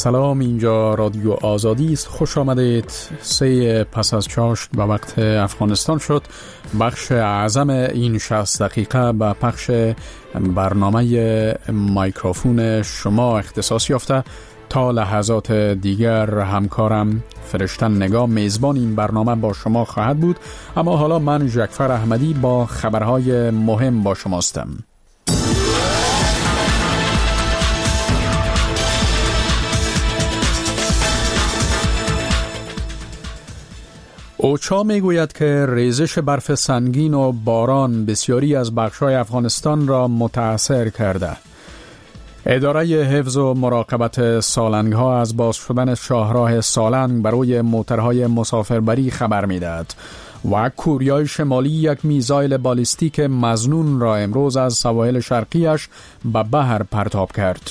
سلام، اینجا رادیو آزادی است. خوش آمدید. 3 پس از چاشت و وقت افغانستان شد. بخش اعظم این 60 دقیقه به پخش برنامه میکروفون شما اختصاص یافته. تا لحظات دیگر همکارم فرشتن نگاه میزبان این برنامه با شما خواهد بود. اما حالا من جعفر احمدی با خبرهای مهم با شماستم. اوچا میگوید که ریزش برف سنگین و باران بسیاری از بخش‌های افغانستان را متاثر کرده. اداره حفظ و مراقبت سالنگ‌ها از باز شدن شاهراه سالنگ برای موترهای مسافربری خبر می‌دهد و کوریای شمالی یک میزایل بالیستیک مظنون را امروز از سواحل شرقیش به بحر پرتاب کرد.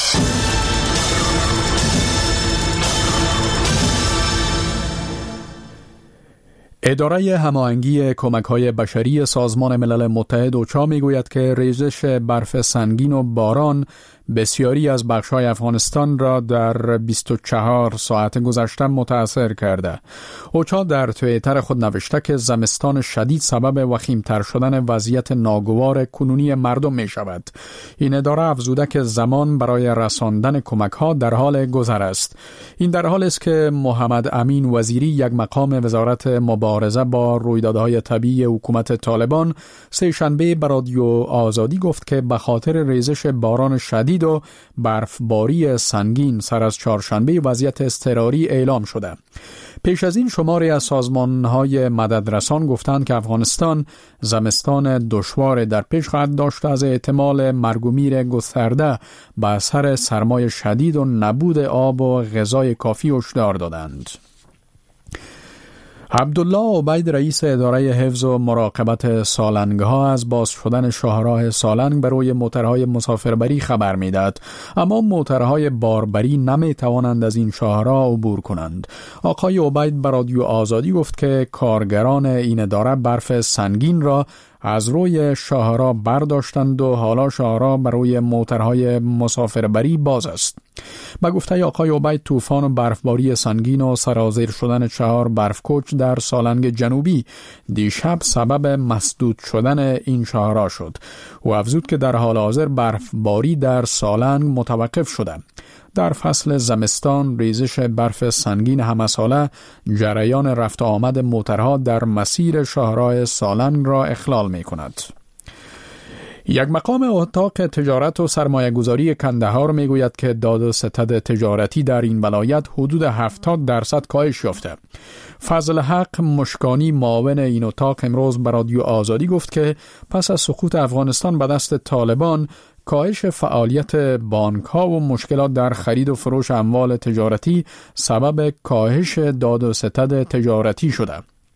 اداره هماهنگی کمک‌های بشری سازمان ملل متحد اوچا میگوید که ریزش برف سنگین و باران بسیاری از بخش‌های افغانستان را در 24 ساعت گذشته متاثر کرده. اوچا در توییتر خود نوشته که زمستان شدید سبب وخیم‌تر شدن وضعیت ناگوار کنونی مردم می شود. این اداره افزوده که زمان برای رساندن کمک‌ها در حال گذر است. این در حال است که محمد امین وزیری، یک مقام وزارت مبارزه با رویدادهای طبیعی حکومت طالبان، سه شنبه به رادیو آزادی گفت که به خاطر ریزش باران شدید و برفباری سنگین سر از چهارشنبه وضعیت اضطراری اعلام شده. پیش از این شماری از سازمان‌های مددرسان گفتند که افغانستان زمستان دشوار در پیش خواهد داشت، از احتمال مرگ و میر گسترده به اثر سرمای شدید و نبود آب و غذای کافی هشدار دادند. عبدالله عبید، رئیس اداره حفظ و مراقبت سالنگ‌ها، از باز شدن شاهراه سالنگ برای موترهای مسافربری خبر می‌دهد، اما موترهای باربری نمی‌توانند از این شاهراه عبور کنند. آقای عبید به رادیو آزادی گفت که کارگران این اداره برف سنگین را از روی شاهراه برداشتند و حالا شاهراه برای موترهای مسافربری باز است. با گفته آقای عبید، طوفان و برفباری سنگین و سرازیر شدن 4 برفکوچ در سالنگ جنوبی دیشب سبب مسدود شدن این شاهراه شد. او افزود که در حال حاضر برفباری در سالنگ متوقف شده. در فصل زمستان ریزش برف سنگین همساله جریان رفت آمد موترها در مسیر شاهراه سالنگ را اخلال می کند. یک مقام اتاق تجارت و سرمایه گذاری کندهار می گوید که داد و ستد تجارتی در این ولایت حدود 70% کاهش یافته. فضل حق مشکانی، معاون این اتاق، امروز به رادیو آزادی گفت که پس از سقوط افغانستان به دست طالبان، کاهش فعالیت بانک‌ها و مشکلات در خرید و فروش اموال تجارتی سبب کاهش داد و ستد تجارتی شده.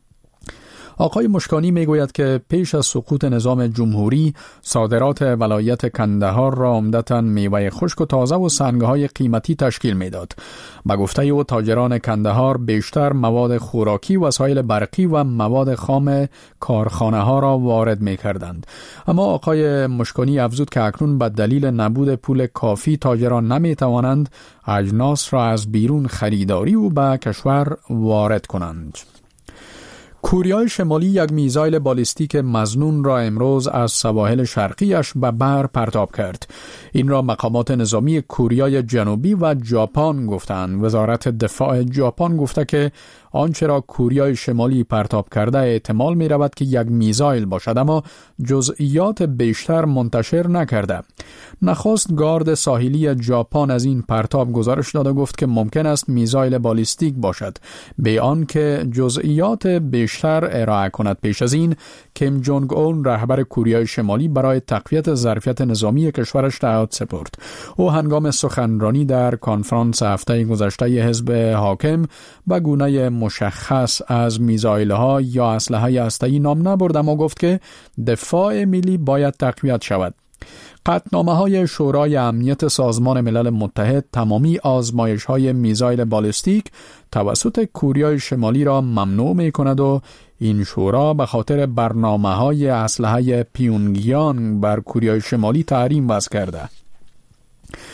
آقای مشکانی میگوید که پیش از سقوط نظام جمهوری، صادرات ولایت کندهار را عمدتاً میوه خشک و تازه و سنگ‌های قیمتی تشکیل میداد. به گفته او، تاجران کندهار بیشتر مواد خوراکی، وسایل برقی و مواد خام کارخانه‌ها را وارد می‌کردند. اما آقای مشکانی افزود که اکنون به دلیل نبود پول کافی تاجران نمی‌توانند اجناس را از بیرون خریداری و به کشور وارد کنند. کوریای شمالی یک میزایل بالیستیک مظنون را امروز از سواحل شرقیش به بحر پرتاب کرد. این را مقامات نظامی کوریای جنوبی و ژاپن گفتند. وزارت دفاع ژاپن گفته که آنچه را کوریای شمالی پرتاب کرده احتمال می رود که یک میزایل باشد، اما جزئیات بیشتر منتشر نکرده. نخست گارد ساحلی ژاپن از این پرتاب گزارش داد و گفت که ممکن است میزایل بالیستیک باشد، به آن که جزئیات بیشتر ارائه کند. پیش از این کیم جونگ اون، رهبر کوریای شمالی، برای تقویت ظرفیت نظامی کشورش تعهد سپرد. او هنگام سخنرانی در کنفرانس هفته گذشته حزب حاکم به گونه مشخص از میزایل‌ها یا اسلحه هسته‌ای نام نبرد، اما گفت که دفاع ملی باید تقویت شود. قطعنامه‌های شورای امنیت سازمان ملل متحد تمامی آزمایش‌های میزایل بالیستیک توسط کوریای شمالی را ممنوع می‌کند و این شورا به خاطر برنامه‌های اسلحه پیونگیانگ بر کوریای شمالی تحریم وضع کرده.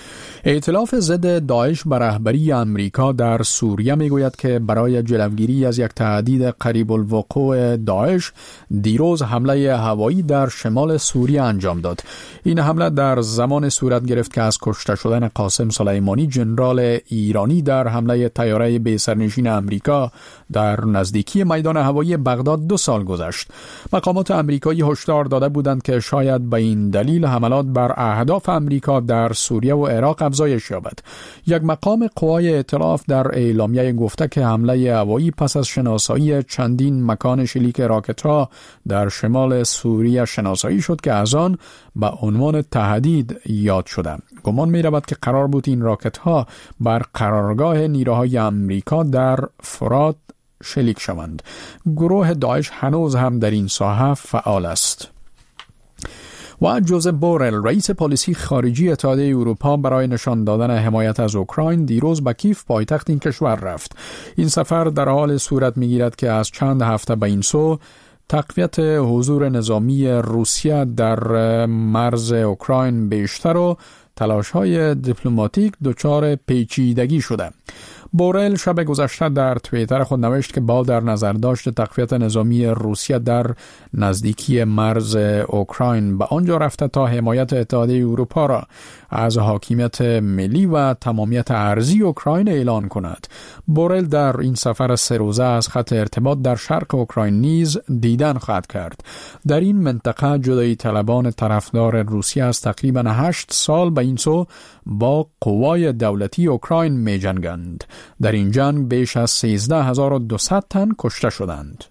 ائتلاف ضد داعش به رهبری امریکا در سوریه میگوید که برای جلوگیری از یک تهدید قریب الوقوع داعش دیروز حمله هوایی در شمال سوریه انجام داد. این حمله در زمان صورت گرفت که از کشته شدن قاسم سلیمانی ژنرال ایرانی در حمله طیاره بی سرنشین امریکا در نزدیکی میدان هوایی بغداد 2 سال گذشت. مقامات امریکایی هشدار داده بودند که شاید به این دلیل حملات بر اهداف امریکا در سوریه و عراق افزایش یابد. یک مقام قوای ائتلاف در اعلامیه گفته که حمله هوایی پس از شناسایی چندین مکان شلیک راکت‌ها در شمال سوریه شناسایی شد که از آن به عنوان تهدید یاد شده. گمان می‌رود که قرار بود این راکت‌ها بر قرارگاه نیروهای امریکا در فرات شلیک شوند. گروه داعش هنوز هم در این ساحه فعال است. و جوزپ بورل رئیس پالیسی خارجی اتحادیه اروپا برای نشان دادن حمایت از اوکراین دیروز به کیف پایتخت این کشور رفت. این سفر در حال صورت می‌گیرد که از چند هفته به این سو تقویت حضور نظامی روسیه در مرز اوکراین بیشتر و تلاش‌های دیپلماتیک دچار پیچیدگی شده. بورل شب گذشته در توییتر خود نوشت که با در نظر داشت تقویت نظامی روسیه در نزدیکی مرز اوکراین به آنجا رفته تا حمایت اتحادیه اروپا را از حاکمیت ملی و تمامیت ارضی اوکراین اعلان کند. بورل در این سفر 3 روزه از خط ارتباط در شرق اوکراین نیز دیدن خواهد کرد. در این منطقه جدایی طلبان طرفدار روسیه از تقریبا 8 سال به این سو با قوای دولتی اوکراین می جنگند. در این جنگ بیش از 13200 تن کشته شدند.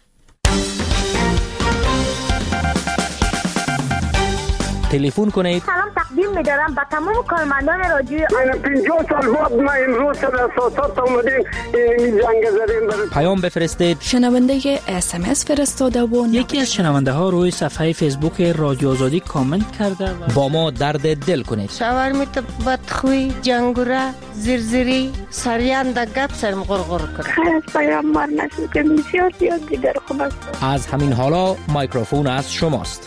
تلفن کنید. سلام تقدیم می‌دارم به تمام کارمندان رادیو. 50 سال بعد ما امروز سر اساسات اومدیم این جنگ زدیم. پیام بفرستید. شنونده SMS فرستاده و یکی از شنونده ها روی صفحه فیسبوک رادیو آزادی کامنت کرده و با ما درد دل کنید. شاورمیت بدخوی، جنگوره، زرزری، سریان دا گپ سرم غرغر کرد. خیلی از پیام مار نشد که بسیار دیگر خوب است. از همین حالا مایکروفون از شماست.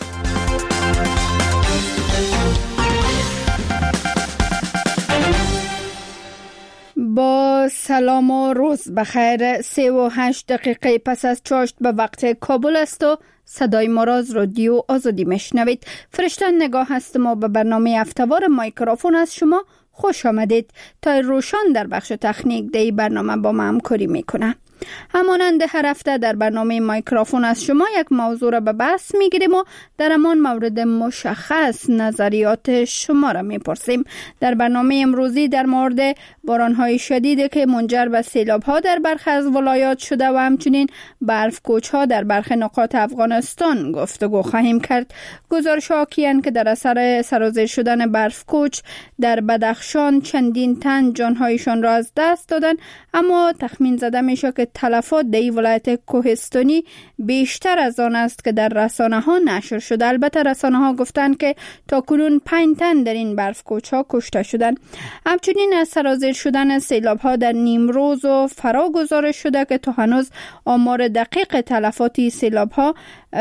با سلام و روز بخیر. 3:08 دقیقه پس از چاشت به وقت کابل است و صدای ما را از رادیو آزادی میشنوید. فرشته نگاه هستم و به برنامه هفته‌وار مایکروفون از شما خوش آمدید. تا روشان در بخش تکنیک دی برنامه با ما همکاری میکنه. همانند هر هفته در برنامه مایکروفون از شما یک موضوع را به بحث میگیریم و در همان مورد مشخص نظریات شما را میپرسیم. در برنامه امروزی در مورد بارانهای شدیدی که منجر به سیلاب‌ها در برخی از ولایات شده و همچنین برف‌کوچ‌ها در برخی نقاط افغانستان گفتگو خواهیم کرد. گزارش حاکی‌اند که در اثر سرازیر شدن برف‌کوچ در بدخشان چندین تن جانهایشان را از دست دادن، اما تخمین زده میشه که تلفات در این ولایت کوهستانی بیشتر از آن است که در رسانه ها نشر شده. البته رسانه ها گفتند که تا کنون 5 تن در این برفکوچ ها کشته شدند. همچنین از سرازیر شدن سیلاب ها در نیمروز و فرا گزارش شده که تا هنوز آمار دقیق تلفات سیلاب ها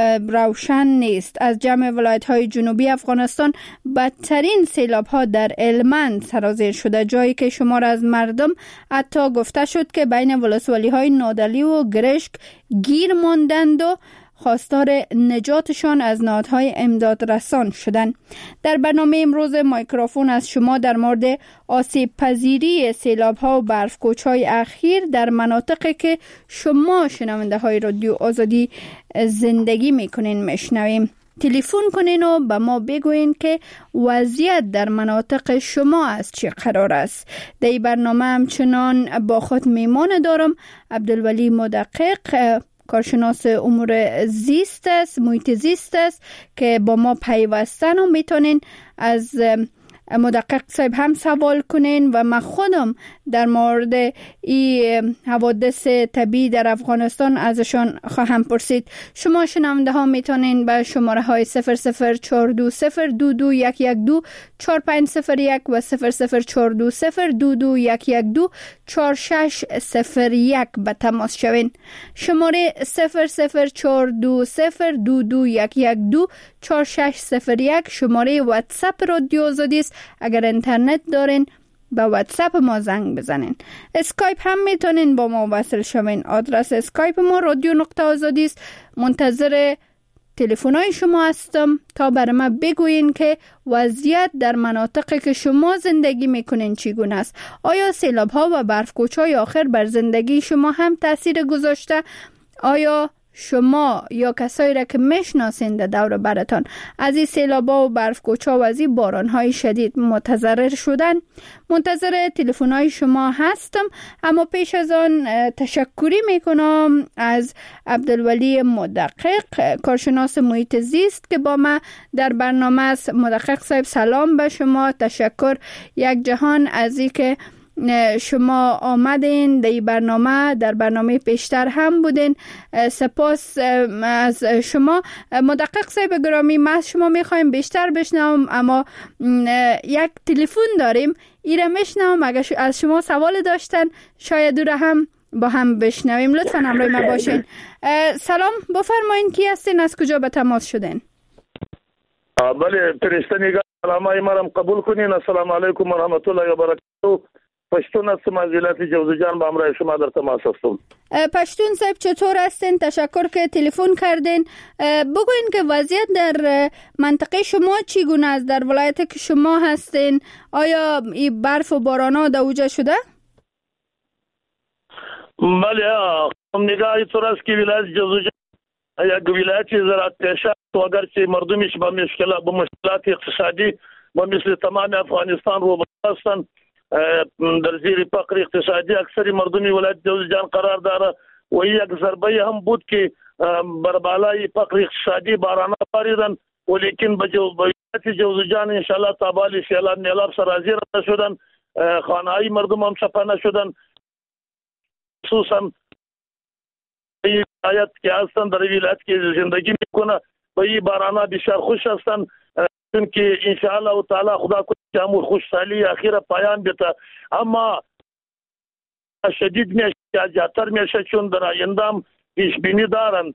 روشن نیست. از جمع ولایت های جنوبی افغانستان بدترین سیلاب ها در هلمند سرازیر شده، جایی که شمار از مردم حتی گفته شد که بین ولسوالی های نادلی و گرشک گیر ماندند و خواستار نجاتشان از نهادهای امداد رسان شدند. در برنامه امروز مایکروفون از شما در مورد آسیب پذیری سیلاب ها و برفکوچ های اخیر در مناطقی که شما شنونده های رادیو آزادی زندگی میکنین میشنویم. تلفن کنین و به ما بگوین که وضعیت در مناطق شما از چه قرار است. در این برنامه همچنان با خود میمان دارم عبدالولی مدقق، کارشناس امور زیست است، محیط زیست است که با ما پیوستن و میتونین از مدقق صاحب هم سوال کنین و من خودم در مورد این حوادث طبیعی در افغانستان ازشان خواهم پرسید. شما شنونده ها میتونین به شماره های 0042022112450 و 0042022112461 به تماس شوین. شماره 0042022112461 شماره واتساپ رادیو آزادی است اگر اینترنت دارین به واتساپ ما زنگ بزنین. اسکایپ هم میتونین با ما وصل شوین. آدرس اسکایپ ما رادیو.آزادی است. منتظر تلفن‌های شما هستم تا برای ما بگوین که وضعیت در مناطقی که شما زندگی میکنین چگونه است. آیا سیلاب‌ها و برف‌کوچ‌های آخر بر زندگی شما هم تاثیر گذاشته؟ آیا شما یا کسایی را که میشناسین در دور برتان از این سیلاب‌ها و برف‌کوچ‌ها و از این باران‌های شدید متضرر شدن؟ منتظر تلفن‌های شما هستم. اما پیش از آن تشکری میکنم از عبدالولی مدقق، کارشناس محیط زیست که با ما در برنامه است. مدقق صاحب سلام به شما. تشکر یک جهان از این که شما آمدین در برنامه پیشتر هم بودین. سپاس از شما. مدقق صاحب گرامی، ما از شما میخوایم بیشتر بشنوم اما یک تلفن داریم، ایره میشنوم. اگر از شما سوال داشتن شاید دور هم با هم بشنویم. لطفا همراه ما باشین. سلام، بفرمایین کی هستین، از کجا به تماس شدین؟ بله پرستانیگان سلامای مرم قبول کنین. السلام علیکم و رحمت الله و برکاته. پشتون هستم از ولایت جوزجان، با همراه شما در تماس هستم. پشتون صاحب چطور هستین؟ تشکر که تلفن کردین. بگوین که وضعیت در منطقه شما چگونه است؟ در ولایتی که شما هستین آیا این برف و بارانا دوجه شده؟ بله نگاهی طور است که ولایت جوزجان یک ولایت زراعت پیشه و اگرچه مردمش با مشکلات اقتصادی و مثل تمام افغانستان رو هستند، در زیر فقر اقتصادی اکثر مردمی ولایت جوزجان قرار داره و یک ضربه هم بود که بر بالای فقر اقتصادی باران باریدن، ولیکن به ولایت جوزجان ان شاء الله تابال سیلاب میلاب سرازیر نشدن، خانه‌های مردم هم چپه نشدن. خصوصا ولایت که هستن در ولایت که زندگی میکنه به این باران بسیار خوش هستن، که ان شاء الله تعالی خدا کنه امور خوشحالی اخیرا پایان بده. اما شدید میشه زیادتر میشه چون در آینده هم پیش بینی دارن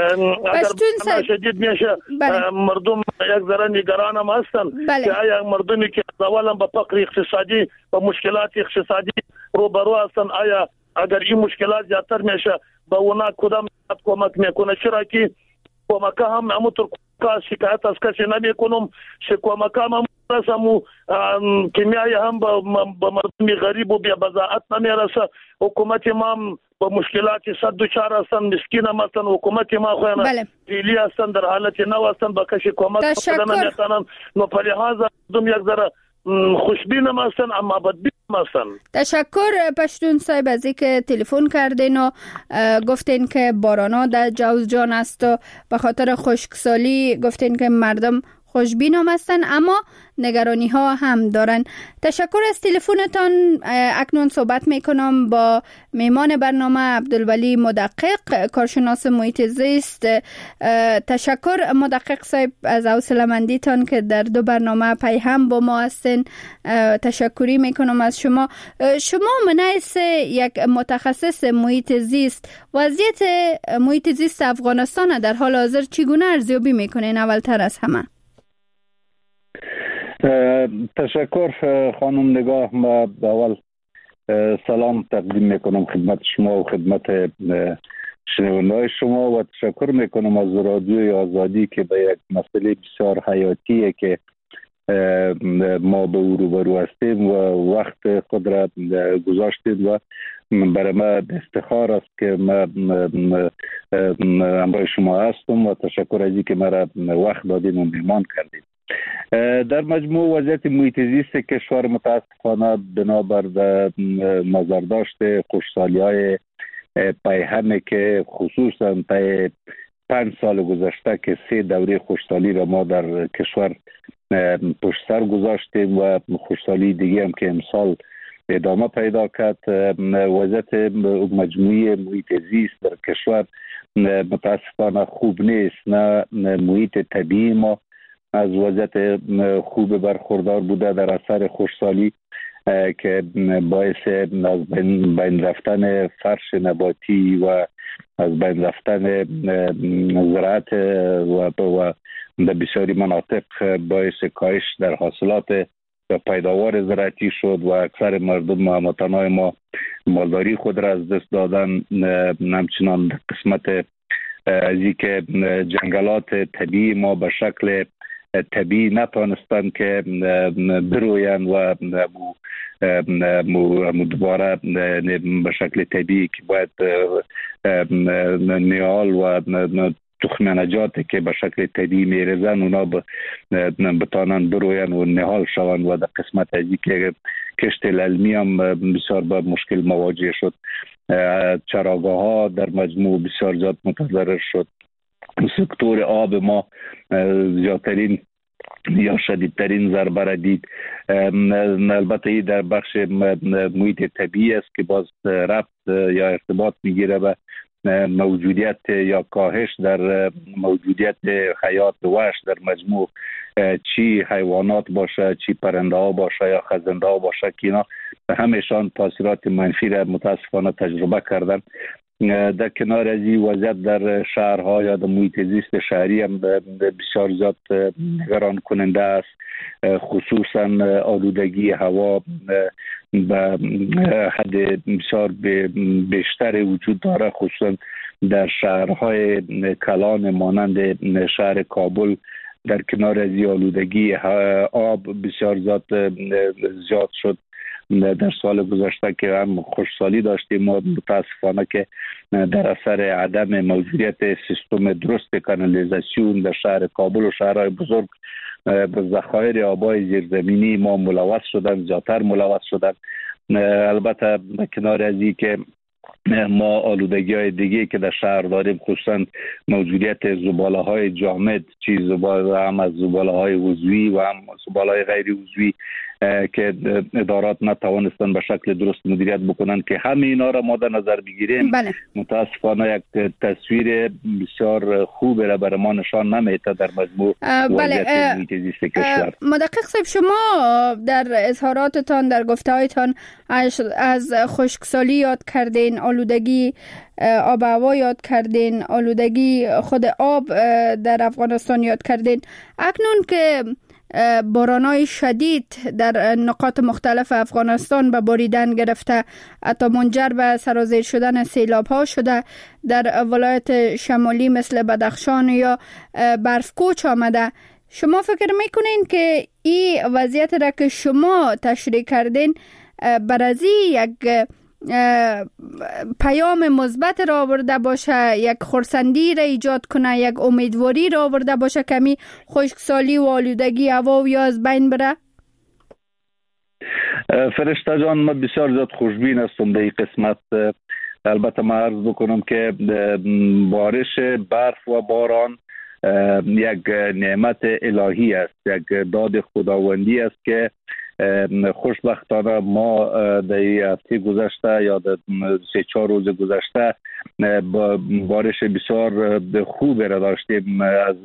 اگر شدید میشه مردم یک ذره نگران هم هستن که آیا مردمی که اولا به فقر اقتصادی و مشکلات اقتصادی روبرو هستن آیا اگر این مشکلات زیادتر میشه به اونا کدام کمک میکنه؟ چرا که کمک هم همونطور شکایت از کسی نمیکنم، کمک هم رسم کیمیایی هم به مردم غریب و بی بضاعت نمیرسه. حکومت ما با مشکلات صد دوچار هستن، مسکین هم هستن. حکومت ما خوانه فیلی هستن، در حالت نو هستن، با کسی کمک نمیکنن. نو په لحاظ مردم یک ذره خوشبین هم هستن اما بدبین هم هستن. تشکر پشتون صاحب از اینکه تلفن کردین و گفتین که بارانا در جوزجان است و به خاطر خشکسالی گفتین که مردم خوشبین هم هستن اما نگرانی ها هم دارن. تشکر از تلفنتان. اکنون صحبت میکنم با میمان برنامه عبدالولی مدقق، کارشناس محیط زیست. تشکر مدقق صاحب از حوصله‌مندیتان که در دو برنامه پیهم با ما هستین. تشکری میکنم از شما. شما منعیس یک متخصص محیط زیست، وضعیت محیط زیست افغانستان در حال حاضر چگونه ارزیابی میکنین؟ اولتر از همه تشکر خانم نگاه. ما اول سلام تقدیم میکنم خدمت شما و خدمت شنونده‌های شما و تشکر میکنم از رادیوی آزادی که به یک مسئله بسیار حیاتیه که ما به او روبرو هستیم و وقت خود را گذاشتید و برای ما افتخار است که ما همراه شما هستم و تشکر از اینکه مرا وقت دادین و میمان کردید. در مجموع وضعیت محیط زیست کشور متاسفانه بنابر نظرداشت خشکسالی‌های پیهمی که خصوصا طی 5 سال گذشته که 3 دوره خشکسالی را ما در کشور پشت سر گذاشتیم و خشکسالی دیگه هم که امسال ادامه پیدا کرد، وضعیت مجموعی محیط زیست در کشور متاسفانه خوب نیست. نه محیط طبیعی ما از وضعیت خوب برخوردار بوده در اثر خشکسالی که باعث از بین رفتن فرش نباتی و از بین رفتن زراعت و در بسیاری مناطق باعث کاهش در حاصلات پیداوار زراعتی شد و اکثر مردم هموطنان ما مالداری خود را از دست دادن. همچنان قسمت از اینکه جنگلات طبیعی ما به شکل طبیعی نتوانستند که بروین و دوباره به شکل طبیعی که باید نیال و تخم نجاتی که به شکل طبیعی میرزن اونا بتانن بروین و نهال شوند و در قسمت ازی که کشت علمی هم بسیار با مشکل مواجه شد. چراگاه ها در مجموع بسیار زیاد متضرر شد. سکتور آب ما زیادترین یا شدیدترین ضربه را دید. البته این در بخش محیط طبیعی است که باز ربط یا ارتباط میگیره به موجودیت یا کاهش در موجودیت حیات وحش در مجموع، چی حیوانات باشه، چی پرنده ها باشه یا خزنده ها باشه که اینا همیشان تاثیرات منفی را متاسفانه تجربه کردن. در کنار از این وضعیت در شهرها یا در محیط زیست شهری هم بسیار زیاد نگران کننده است، خصوصا آلودگی هوا به حد بسیار بیشتر وجود داره، خصوصا در شهرهای کلان مانند شهر کابل. در کنار از این آلودگی آب بسیار زیاد شد. در سال گذشته که هم خوشسالی داشتیم ما متاسفانه که در اثر عدم موجودیت سیستم درست کانالیزاسیون در شهر کابل و شهرهای بزرگ به ذخایر آبای زیرزمینی ما ملوث شدن، زیادتر ملوث شدن. البته کنار از این که ما آلودگی های دیگه که در شهر داریم، خصوصا موجودیت زباله های جامد، هم از زباله های عضوی و هم زباله های غیر عضوی که ادارات نتوانستن به شکل درست مدیریت بکنن که همه اینا را ما در نظر بگیریم. متاسفانه یک تصویر بسیار خوب را برای ما نشان نمیده در مجموع وضعیت محیط زیست کشور. مدقق صاحب، شما در اظهاراتتان در گفته‌هایتان از خشکسالی یاد کردین، آلودگی آب هوا یاد کردین، آلودگی خود آب در افغانستان یاد کردین. اکنون که باران‌های شدید در نقاط مختلف افغانستان به باریدن گرفته، حتی منجر به سرازیر شدن سیلاب‌ها شده، در ولایت شمالی مثل بدخشان یا برفکوچ آمده، شما فکر میکنین که این وضعیت را که شما تشریح کردین برازی یک پیام مثبت را آورده باشه، یک خرسندی را ایجاد کنه، یک امیدواری را آورده باشه کمی خشکسالی و آلودگی هوا یا از بین بره؟ فرشته جان، من بسیار زیاد خوشبین هستم به این قسمت. البته من عرض بکنم که بارش برف و باران یک نعمت الهی است، یک داد خداوندی است که خوشبختانه ما در هفته گذشته یا در 3-4 روز گذشته بارش بسیار خوب را داشتیم، از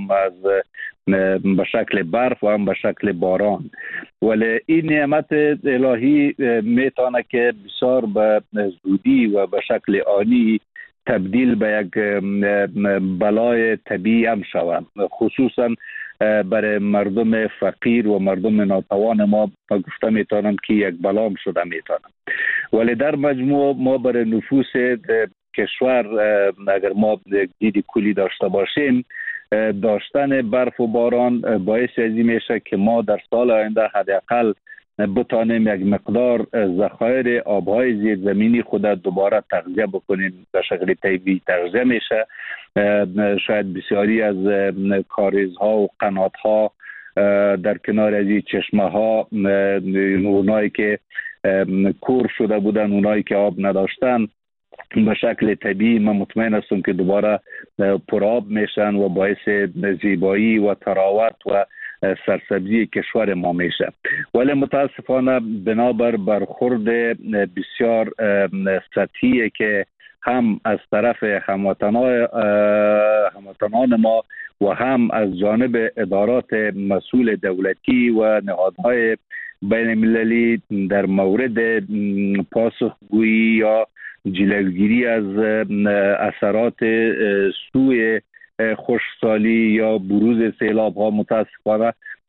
به شکل برف و هم به شکل باران. ولی این نعمت الهی میتونه که بسیار به زودی و به شکل آنی تبدیل به یک بلای طبیعی هم شود، خصوصا برای مردم فقیر و مردم ناتوان ما گفته میتونم که یک بلام شده میتونم. ولی در مجموع ما برای نفوس کشور اگر ما دید کلی داشته باشیم، داشتن برف و باران باعث ازی میشه که ما در سال آینده حداقل بتانیم یک مقدار ذخایر آبهای زیرزمینی خود دوباره تغذیه بکنیم. به شکل طبیعی تغذیه میشه. شاید بسیاری از کاریزها و قناتها در کنار از این چشمه ها، اونایی که کور شده بودن، اونایی که آب نداشتن، به شکل طبیعی من مطمئن هستم که دوباره پرآب میشن و باعث زیبایی و تراوت و سرسبزی کشور ما میشه. ولی متاسفانه بنابر برخورد بسیار سطحی که هم از طرف هموطنان ما و هم از جانب ادارات مسئول دولتی و نهادهای بین المللی در مورد پاسخگویی یا جلوگیری از اثرات سوء خشکسالی یا بروز سیلاب ها متاسفانه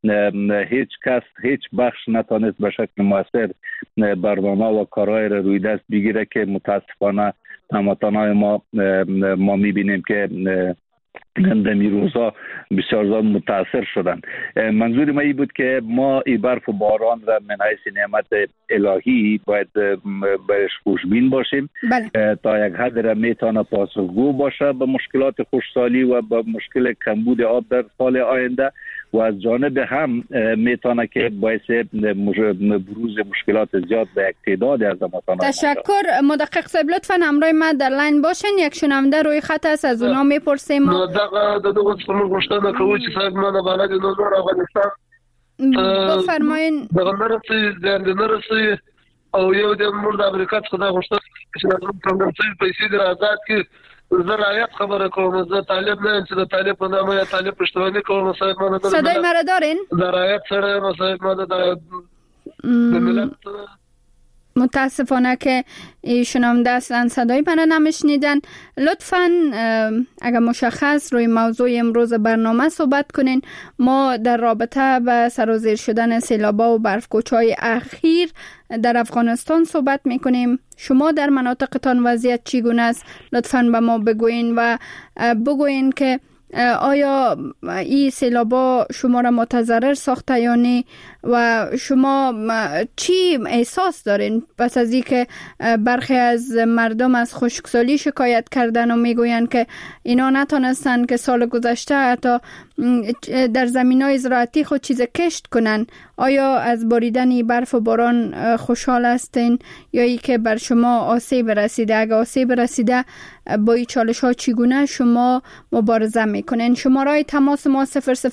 هیچ کس هیچ بخش نتونست به شکل موثر برنامه و کارهای را روی دست بگیره که متاسفانه هموطنان ما میبینیم که در این روزها بسیار زیاد متاثر شدند. منظور ما این بود که ما این برف و باران را من حیث نعمت الهی باید برش خوشبین باشیم. تا یک حد را میتونه پاسخگو باشه به مشکلات خشکسالی و به مشکل کمبود آب در سال آینده و از جانب هم میتونه که باعث بروز مشکلات زیاد به یک تعداد از هموطنان. تشکر. مدقق صاحب لطفاً همراه ما در لاین باشین. یک شنونده روی خط است، از اونا میپرسیم. دغه څومره غوښتنه کوي چې صاحب ما نه باندې د نور افغانستان بفرمایئ. دغه نرسي او یو د موږ د امریکا څخه دا غوښتنه چې د کمپنۍ پیسې در آزاد کې زراعت خبره کوم. زه طالب نه چې د طالب په نامه یا طالب پښتونولي کوم. صاحب ما نه صدای مرا دارین؟ زراعت سره صاحب ما د ملت متاسفانه که شنونده اصلا صدای من نمیشنیدن. لطفاً اگر مشخص روی موضوع امروز برنامه صحبت کنین. ما در رابطه با سرازیر شدن سیلاب‌ها و برفکوچ‌های اخیر در افغانستان صحبت میکنیم. شما در مناطقتان وضعیت چگونه است؟ لطفاً به ما بگوین و بگوین که آیا این سیلابا شما را متضرر ساخته یا نه و شما چی احساس دارین پس از اینکه برخی از مردم از خشکسالی شکایت کردن و میگویند که اینا نتونستن که سال گذشته حتی در زمینای زراعتی خود چیز کشت کنن؟ آیا از باریدن برف و باران خوشحال هستین یا ای که بر شما آسیب رسیده؟ اگه آسیب رسیده با این چالش ها چگونه شما مبارزه میکنین؟ شماره تماس ما 0042022112451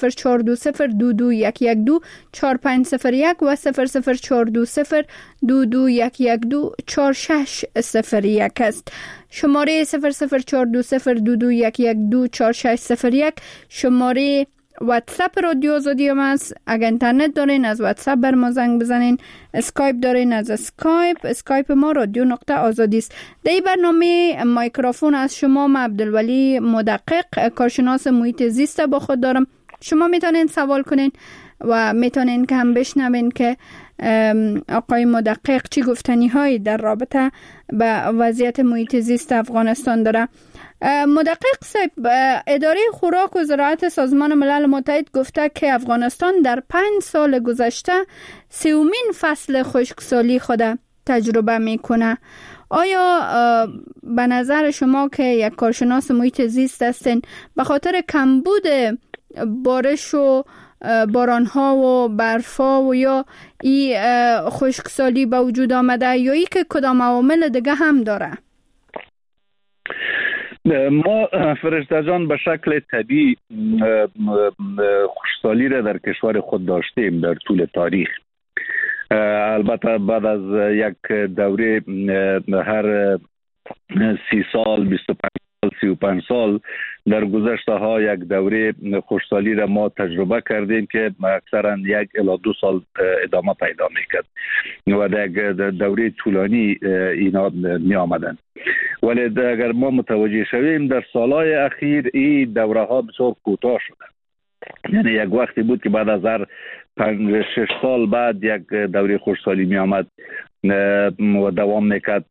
و 0042022112461 است. شماره 0042022112461 شماره واتساپ رادیو آزادی هم است. اگر اینترنت دارین از واتساپ بر ما زنگ بزنین. اسکایپ دارین از اسکایپ ما رادیو نقطه آزادی است. در این برنامه مایکروفون از شما من عبدالولی مدقق کارشناس محیط زیست با خود دارم. شما میتونین سوال کنین و میتونین که هم بشنوین که آقای مدقق چی گفتنی هایی در رابطه با وضعیت محیط زیست افغانستان داره. مدقق صاحب، اداره خوراک و زراعت سازمان ملل متحد گفته که افغانستان در 5 سال گذشته 3مین فصل خشکسالی خود تجربه میکنه. آیا به نظر شما که یک کارشناس محیط زیست هستین به خاطر کمبود بارش و بارانها و برفا و یا این خشکسالی به وجود آمده یا ای که کدام عوامل دیگه هم داره؟ ما فرشته جان به شکل طبیعی خشکسالی را در کشور خود داشتیم در طول تاریخ. البته بعد از یک دوره هر 30 سال 25 سال 35 سال در گذشته ها یک دوره خشکسالی را ما تجربه کردیم که اکثرا 1 الی 2 سال ادامه پیدا میکرد و در دوره طولانی اینا می آمدن. ولی اگر ما متوجه شویم در سالهای اخیر این دوره ها بسیار کوتاه شده. یعنی یک وقتی بود که بعد از هر 5-6 سال بعد یک دوره خشکسالی می آمد و دوام میکرد.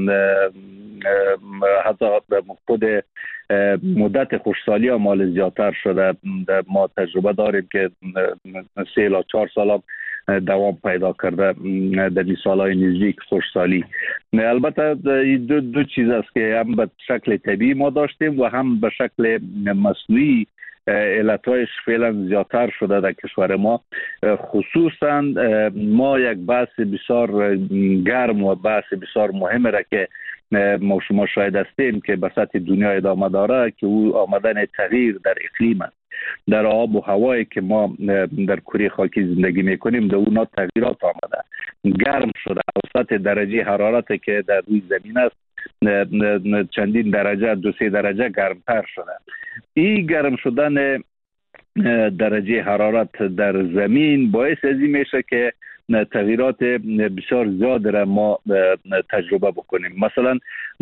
حتی خود مدت خشکسالی هم مال زیادتر شده. ما تجربه داریم که 3 الی 4 سال دوام پیدا کرده در این سالهای نزدیک خشکسالی. البته دو چیز است که هم به شکل طبیعی ما داشتیم و هم به شکل مصنوعی علتهایش فعلا زیادتر شده در کشور ما. خصوصا ما یک بحث بسیار گرم و بحث بسیار مهم را که ما شما شاهد هستیم که به سطح دنیا ادامه داره که او آمدن تغییر در اقلیم است. در آب و هوایی که ما در کره خاکی زندگی میکنیم در اونا تغییرات آمده. گرم شده. سطح درجه حرارت که در روی زمین است چندین درجه 2-3 درجه گرمتر شده. این گرم شدن درجه حرارت در زمین باعث ازی میشه که تغییرات بسیار زیاد را ما تجربه بکنیم. مثلا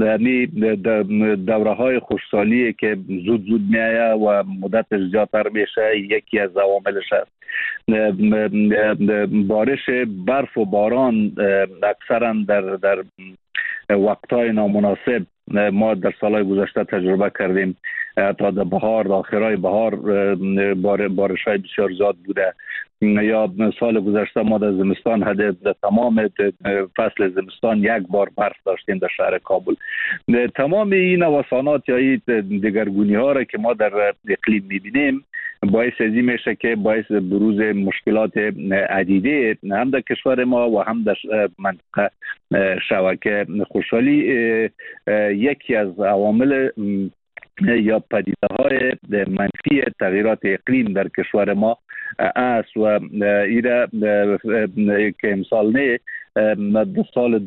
دوره های خشکسالی که زود میایه و مدتش زیادتر میشه یکی از عواملش است. بارش برف و باران اکثرا در وقتهای نامناسب ما در سالهای گذشته تجربه کردیم. تا در بهار، آخرای بهار بارش‌های بسیار زیاد بوده. یا سال گذشته ما در زمستان در تمام فصل زمستان یک بار برف داشتیم در شهر کابل. تمام این نوسانات یا این دگرگونی ها را که ما در اقلیم میبینیم باعث ازی میشه که باعث بروز مشکلات عدیده هم در کشور ما و هم در منطقه شود که خوشحالی یکی از عوامل یا پدیده های منفی تغییرات اقلیم در کشور ما است و ایره که امسال نه در سال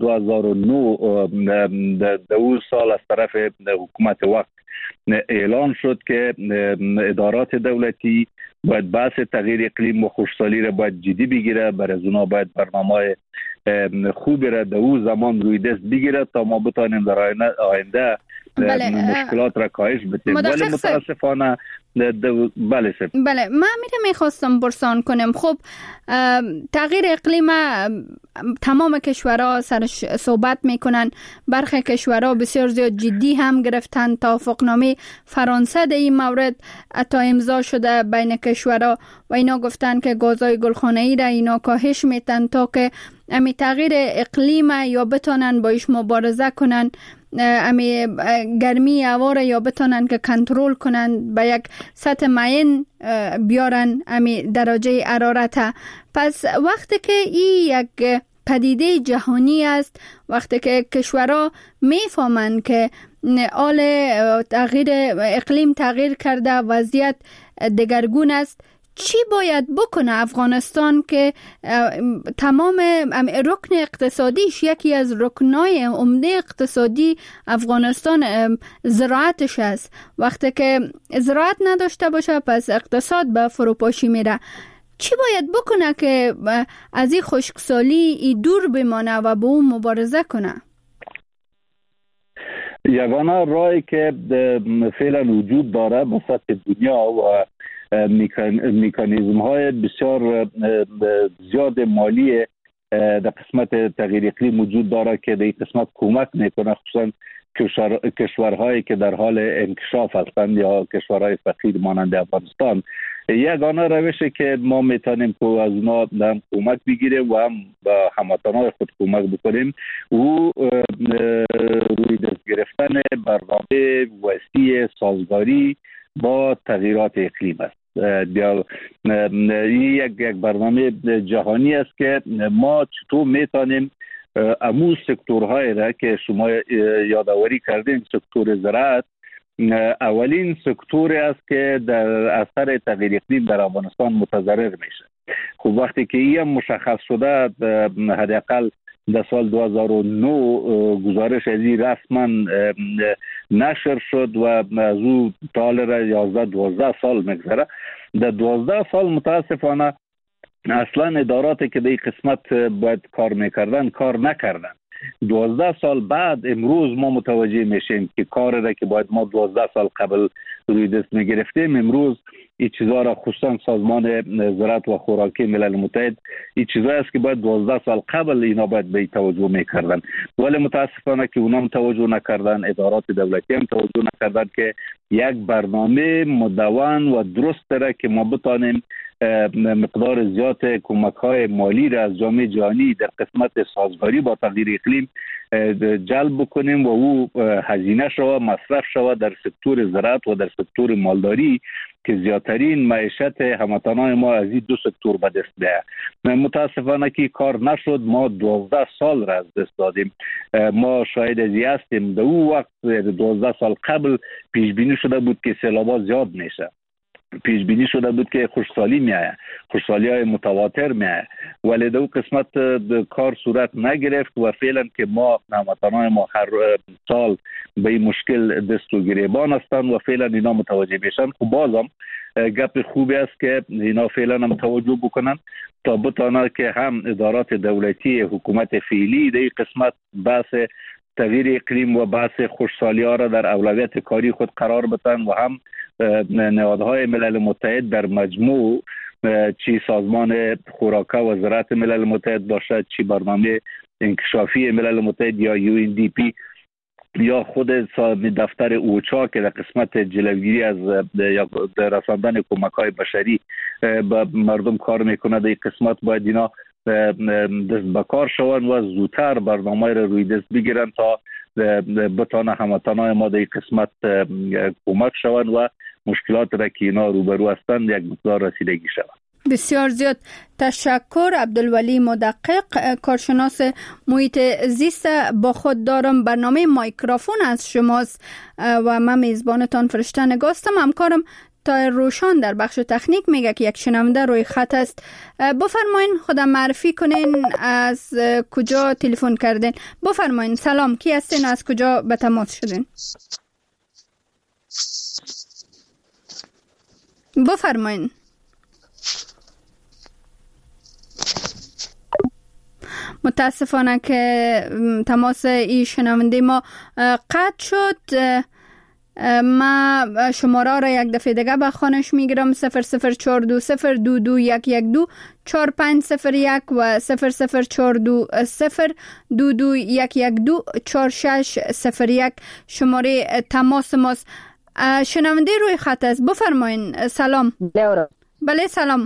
2009 دو سال از طرف حکومت وقت اعلان شد که ادارات دولتی باید بحث تغییر اقلیم و خشکسالی را باید جدی بگیره. برای از اونا باید برنامه خوبی را در او زمان روی دست بگیره تا ما بتانیم در آینده مشکلات را کاهش بدیم. ولی متاسفانه بله من میخواستم پرسان کنم. خب تغییر اقلیم تمام کشورها سرش صحبت میکنن، برخی کشورها بسیار زیاد جدی هم گرفتن. توافقنامه فرانسه در این مورد تا امضا شده بین کشورها و اینا گفتن که گازهای گلخانه‌ای را اینا کاهش میتن تا که امی تغییر اقلیم یا بتانن باش مبارزه کنن، امی گرمی هوا را یا بتانن که کنترل کنن، به یک سطح معین بیارن امی درجه حرارت. پس وقتی که این یک پدیده جهانی است، وقتی که کشورها میفهمن که حال تغییر اقلیم تغییر کرده، وضعیت دگرگون است، چی باید بکنه افغانستان که تمام رکن اقتصادیش، یکی از رکنای عمده اقتصادی افغانستان زراعتش است؟ وقتی که زراعت نداشته باشه پس اقتصاد به فروپاشی میره. چی باید بکنه که از این خشکسالی دور بمانه و با اون مبارزه کنه؟ یگانه راهی که فعلا وجود داره به سطح دنیا و میکانیزم های بسیار زیاد مالی در قسمت تغییر اقلیم وجود داره که در این قسمت کمک میکنه، خصوصا کشورهایی که در حال انکشاف هستند یا کشورهای فقیر مانند افغانستان. یگانه روشی که ما میتونیم که از اونا هم کمک بگیریم و هم با هموطنهای خود کمک بکنیم و روی دست گرفتن برنامه وسیع سازگاری با تغییرات اقلیم است. این یک برنامه جهانی است که ما چطور میتونیم امو سکتورهای را که شما یادآوری کردین، سکتور زراعت اولین سکتوری است که در اثر تغییر اقلیم در افغانستان متضرر میشه. خب وقتی که این مشخص شده، حداقل در سال 2009 گزارش از این رسما نشر شد و از او تاله 11-12 سال میگذره. در 12 سال متاسفانه اصلا اداراتی که در این قسمت باید کار میکردن کار نکردن. 12 سال بعد امروز ما متوجه میشیم که کاری را که باید ما 12 سال قبل روی دست میگرفتیم امروز این چیزها را، خصوصا سازمان زراعت و خوراکی ملل متحد، این چیزهایی است که باید 12 سال قبل اینا باید به توجه میکردن، ولی متاسفانه که اونا توجه نکردن. ادارات دولتی هم توجه نکردن که یک برنامه مدون و درست را که ما بتانیم مقدار زیاد کمک‌های مالی را از جامعه جهانی در قسمت سازگاری با تغییر اقلیم جلب بکنیم و او هزینه شود، مصرف شود در سکتور زراعت و در سکتور مالداری که زیادترین معیشت هموطنان ما از این دو سکتور به دست میاد. متاسفانه که کار نشد. ما 12 سال را از دست دادیم. ما شاهد از این هستیم در اون وقت 12 سال قبل پیش بینی شده بود که سیلاب‌ها زیاد میشه، پیش بینی شده بود که خشکسالی میایه، خشکسالی‌های متواتر میایه، ولی در اون قسمت کار صورت نگرفت و فعلا که ما هموطنان ما هر سال به این مشکل دست و گریبان هستند و فعلا اینا متوجه بشن. خب بازم گپ خوبی است که اینا فعلا هم توجه بکنن تا بتانه که هم ادارات دولتی حکومت فعلی در این قسمت بحث تغییر اقلیم و بحث خشکسالی‌ها را در اولویت کاری خود قرار بدن و هم نهادهای ملل متحد در مجموع چی سازمان خوراک و زراعت ملل متحد باشد، چی برنامه انکشافی ملل متحد یا UNDP یا خود دفتر اوچا که در قسمت جلوگیری از رساندن کمک‌های بشری به مردم کار میکنه، در این قسمت باید اینا دست به کار شوند و زودتر برنامه را روی دست بگیرن تا بتانه هموطنان ما در این قسمت کمک شوند و مشکلات را که اینا روبرو هستند یک مقدار رسیدگی شود. بسیار زیاد تشکر. عبدالولی مدقق، کارشناس محیط زیست با خود دارم. برنامه مایکروفون از شماست و من میزبانتان فرشته نگاستم. همکارم تا روشان در بخش تکنیک میگه که یک شنونده روی خط است. بفرمایین خودم معرفی کنین، از کجا تلفن کردین؟ بفرمایین. سلام، کی هستین؟ از کجا به تماس شدین؟ بفرمایین. متاسفانه که تماس این شنونده ما قطع شد. ما شماره را یک دفعه دیگه به خانش میگیرم: 0042022112450 و 004202211244601 شماره تماس ماست. شنونده روی خط است. بفرمایین. سلام. بله سلام.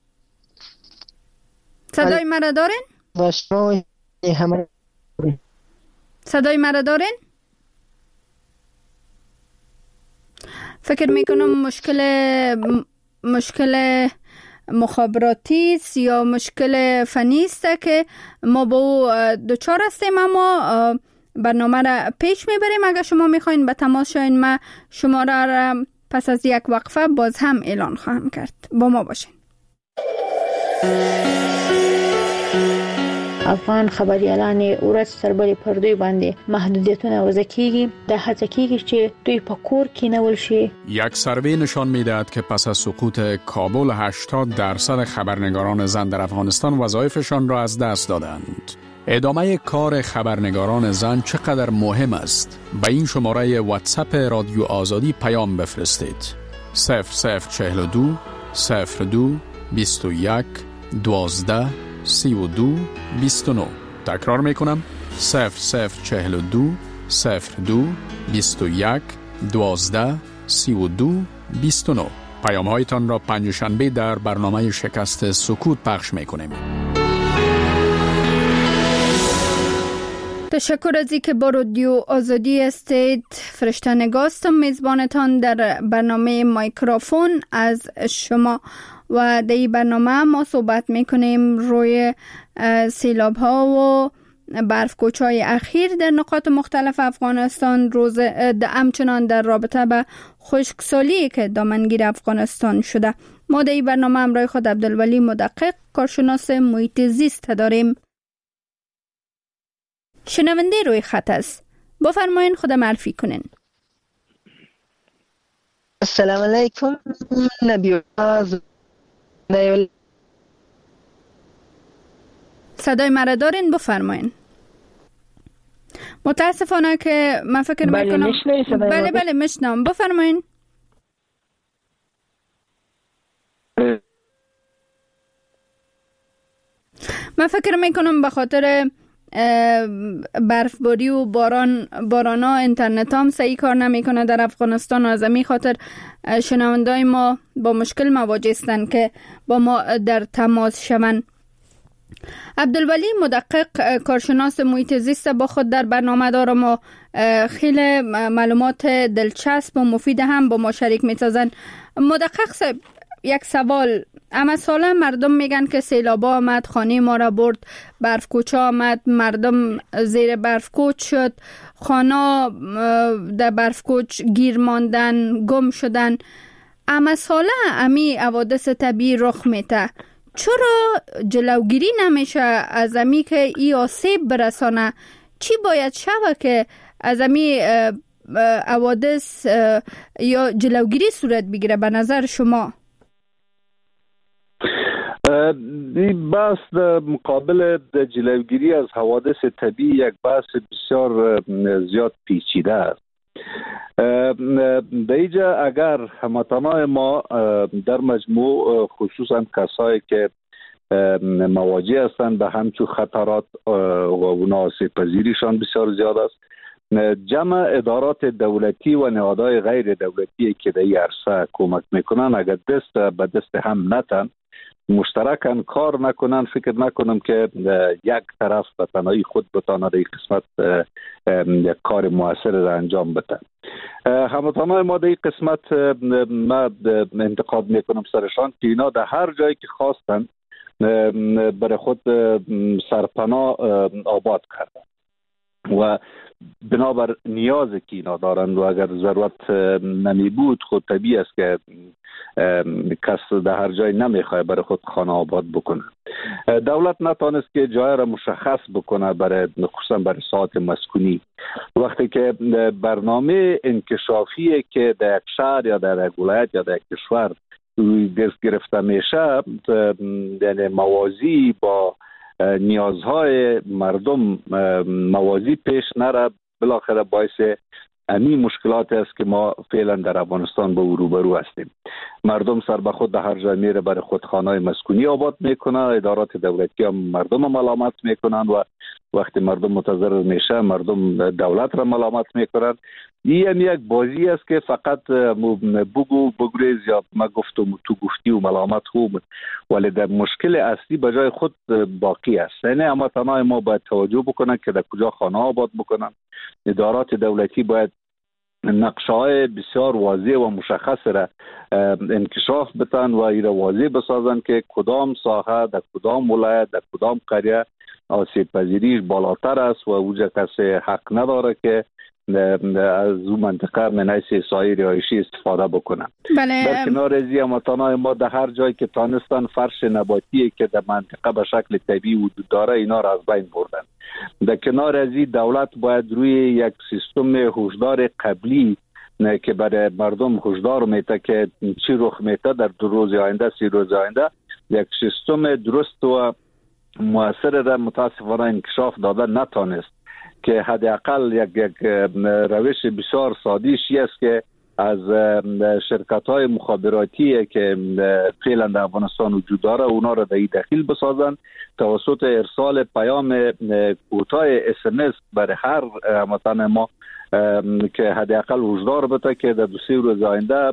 صدای مرا دارین؟ صدای مرا دارین؟ فکر میکنم مشکل مخابراتی است یا مشکل فنی است که ما با او دچار هستیم، اما برنامه را پیش میبریم. اگر شما میخواین به تماس شوین، ما شماره را پس از یک وقفه باز هم اعلان خواهم کرد. با ما باشین. افغان خبریالان ورځ تر بلې پر دوی باندې محدودیتونه وضع کیږي. د هڅه کیږي چې دوی په کور کې کینول شي. یک سروی نشان میدهد که پس از سقوط کابل 80% خبرنگاران زن در افغانستان وظایفشان را از دست دادند. ادامه کار خبرنگاران زن چقدر مهم است؟ به این شماره واتساپ رادیو آزادی پیام بفرستید: 0042 02 21 12 32 29. تکرار میکنم: 0042 02 21 12 32 29. پیام هایتان را پنجشنبه در برنامه شکست سکوت پخش میکنیم. تشکر از اینکه با رادیو آزادی هستید. فرشته نگاستم، میزبانتان در برنامه مایکروفون از شما. و در این برنامه ما صحبت میکنیم روی سیلاب ها و برفکوچ‌های اخیر در نقاط مختلف افغانستان، همچنان در رابطه به خشکسالی که دامنگیر افغانستان شده. ما در این برنامه همراه خود عبدالولی مدقق، کارشناس محیط زیست داریم. شنونده روی خط است. بفرمایین خود معرفی کنین. السلام علیکم. نبی صدای مرا دارین؟ بفرمایین. متاسفانه که من فکر میکنم بله میشنم. بفرمایین. من فکر میکنم به خاطر برفباری و بارانا اینترنت هم صحیح کار نمیکنه در افغانستان. از همین خاطر شنوندای ما با مشکل مواجه هستند که با ما در تماس شوند. عبدالولی مدقق، کارشناس محیط زیست با خود در برنامه دارم و خیلی معلومات دلچسب و مفید هم با ما شریک می‌سازن. مدقق صاحب، یک سوال. اما ساله مردم میگن که سیلابا آمد، خانه ما را برد، برفکوچ آمد، مردم زیر برفکوچ شد، خانه در برفکوچ گیر ماندن، گم شدن. اما ساله امی حوادث طبیعی رخ میته. چرا جلوگیری نمیشه از امی که ای آسیب برسانه؟ چی باید شوه که از امی حوادث یا جلوگیری صورت بگیره به نظر شما؟ بحث مقابل جلوگیری از حوادث طبیعی یک بحث بسیار زیاد پیچیده است. در اینجا اگر هموطنان ما در مجموع خصوصا کسایی که مواجه هستند به همچون خطرات و اونا آسیب پذیریشان بسیار زیاد است، جمع ادارات دولتی و نهادهای غیر دولتی که در این عرصه کمک میکنن اگر دست به دست هم نتن، مشترکاً کار نکنن، فکر نکنم که یک طرف به تنهایی خود بتانه در این قسمت کار موثر را انجام بده. هموطنان ما در این قسمت ما انتقاد میکنم سرشان که اینا در هر جایی که خواستن برای خود سرپناه آباد کردن و بنابر نیازی که اینا دارند و اگر ضرورت نمی بود خود طبیعی است که کس در هر جای نمیخواه برای خود خانه آباد بکنه. دولت نتانست که جای را مشخص بکنه برای خصوصا برای ساعت مسکونی. وقتی که برنامه انکشافی که در یک شهر یا در یک ولایت یا در یک کشور دست گرفته میشه، یعنی موازی با نیازهای مردم موازی پیش نره، بالاخره باعث امی مشکلات است که ما فعلا در افغانستان به روبرو هستیم. مردم سر به خود در هر جای میره برای خود خانه مسکونی آباد میکنه، ادارات دولتی هم مردم ملامت میکنن و وقتی مردم متضرر میشه مردم دولت را ملامت میکنن. این یک بازی است که فقط بگو بگریز یا ما گفتم تو گفتی و ملامت خوب، ولی در مشکل اصلی به جای خود باقی است. یعنی هموطنان ما باید توجه بکنن که در کجا خانه آباد بکنن. ادارات دولتی باید نقشه‌های بسیار واضح و مشخص را انکشاف بتن و این را واضح بسازن که کدام ساحه در کدام ولایت در کدام قریه آسیب پذیریش بالاتر است و اوجا کسی حق نداره که از اون منطقه من حیث سایه رهایشی استفاده بکنن. در کنار از این هموطنان ما در هر جایی که تانستن فرش نباتی که در منطقه به شکل طبیعی وجود داره اینا را از بین بردن. در کنار از این دولت باید روی یک سیستم هشدار قبلی که برای مردم هشدار میده که چی رخ میده در 2 روز آینده 3 روز آینده، یک سیستم درست و مؤثر را متاسفانه انکشاف داده نتانست که حداقل یک روش بسیار ساده‌ای است که از شرکت‌های مخابراتی که فعلا در افغانستان وجود داره اونا را در این دخیل بسازن توسط ارسال پیام کوتاه SMS برای هر هموطن ما که حداقل هشدار بده که در 2-3 روز آینده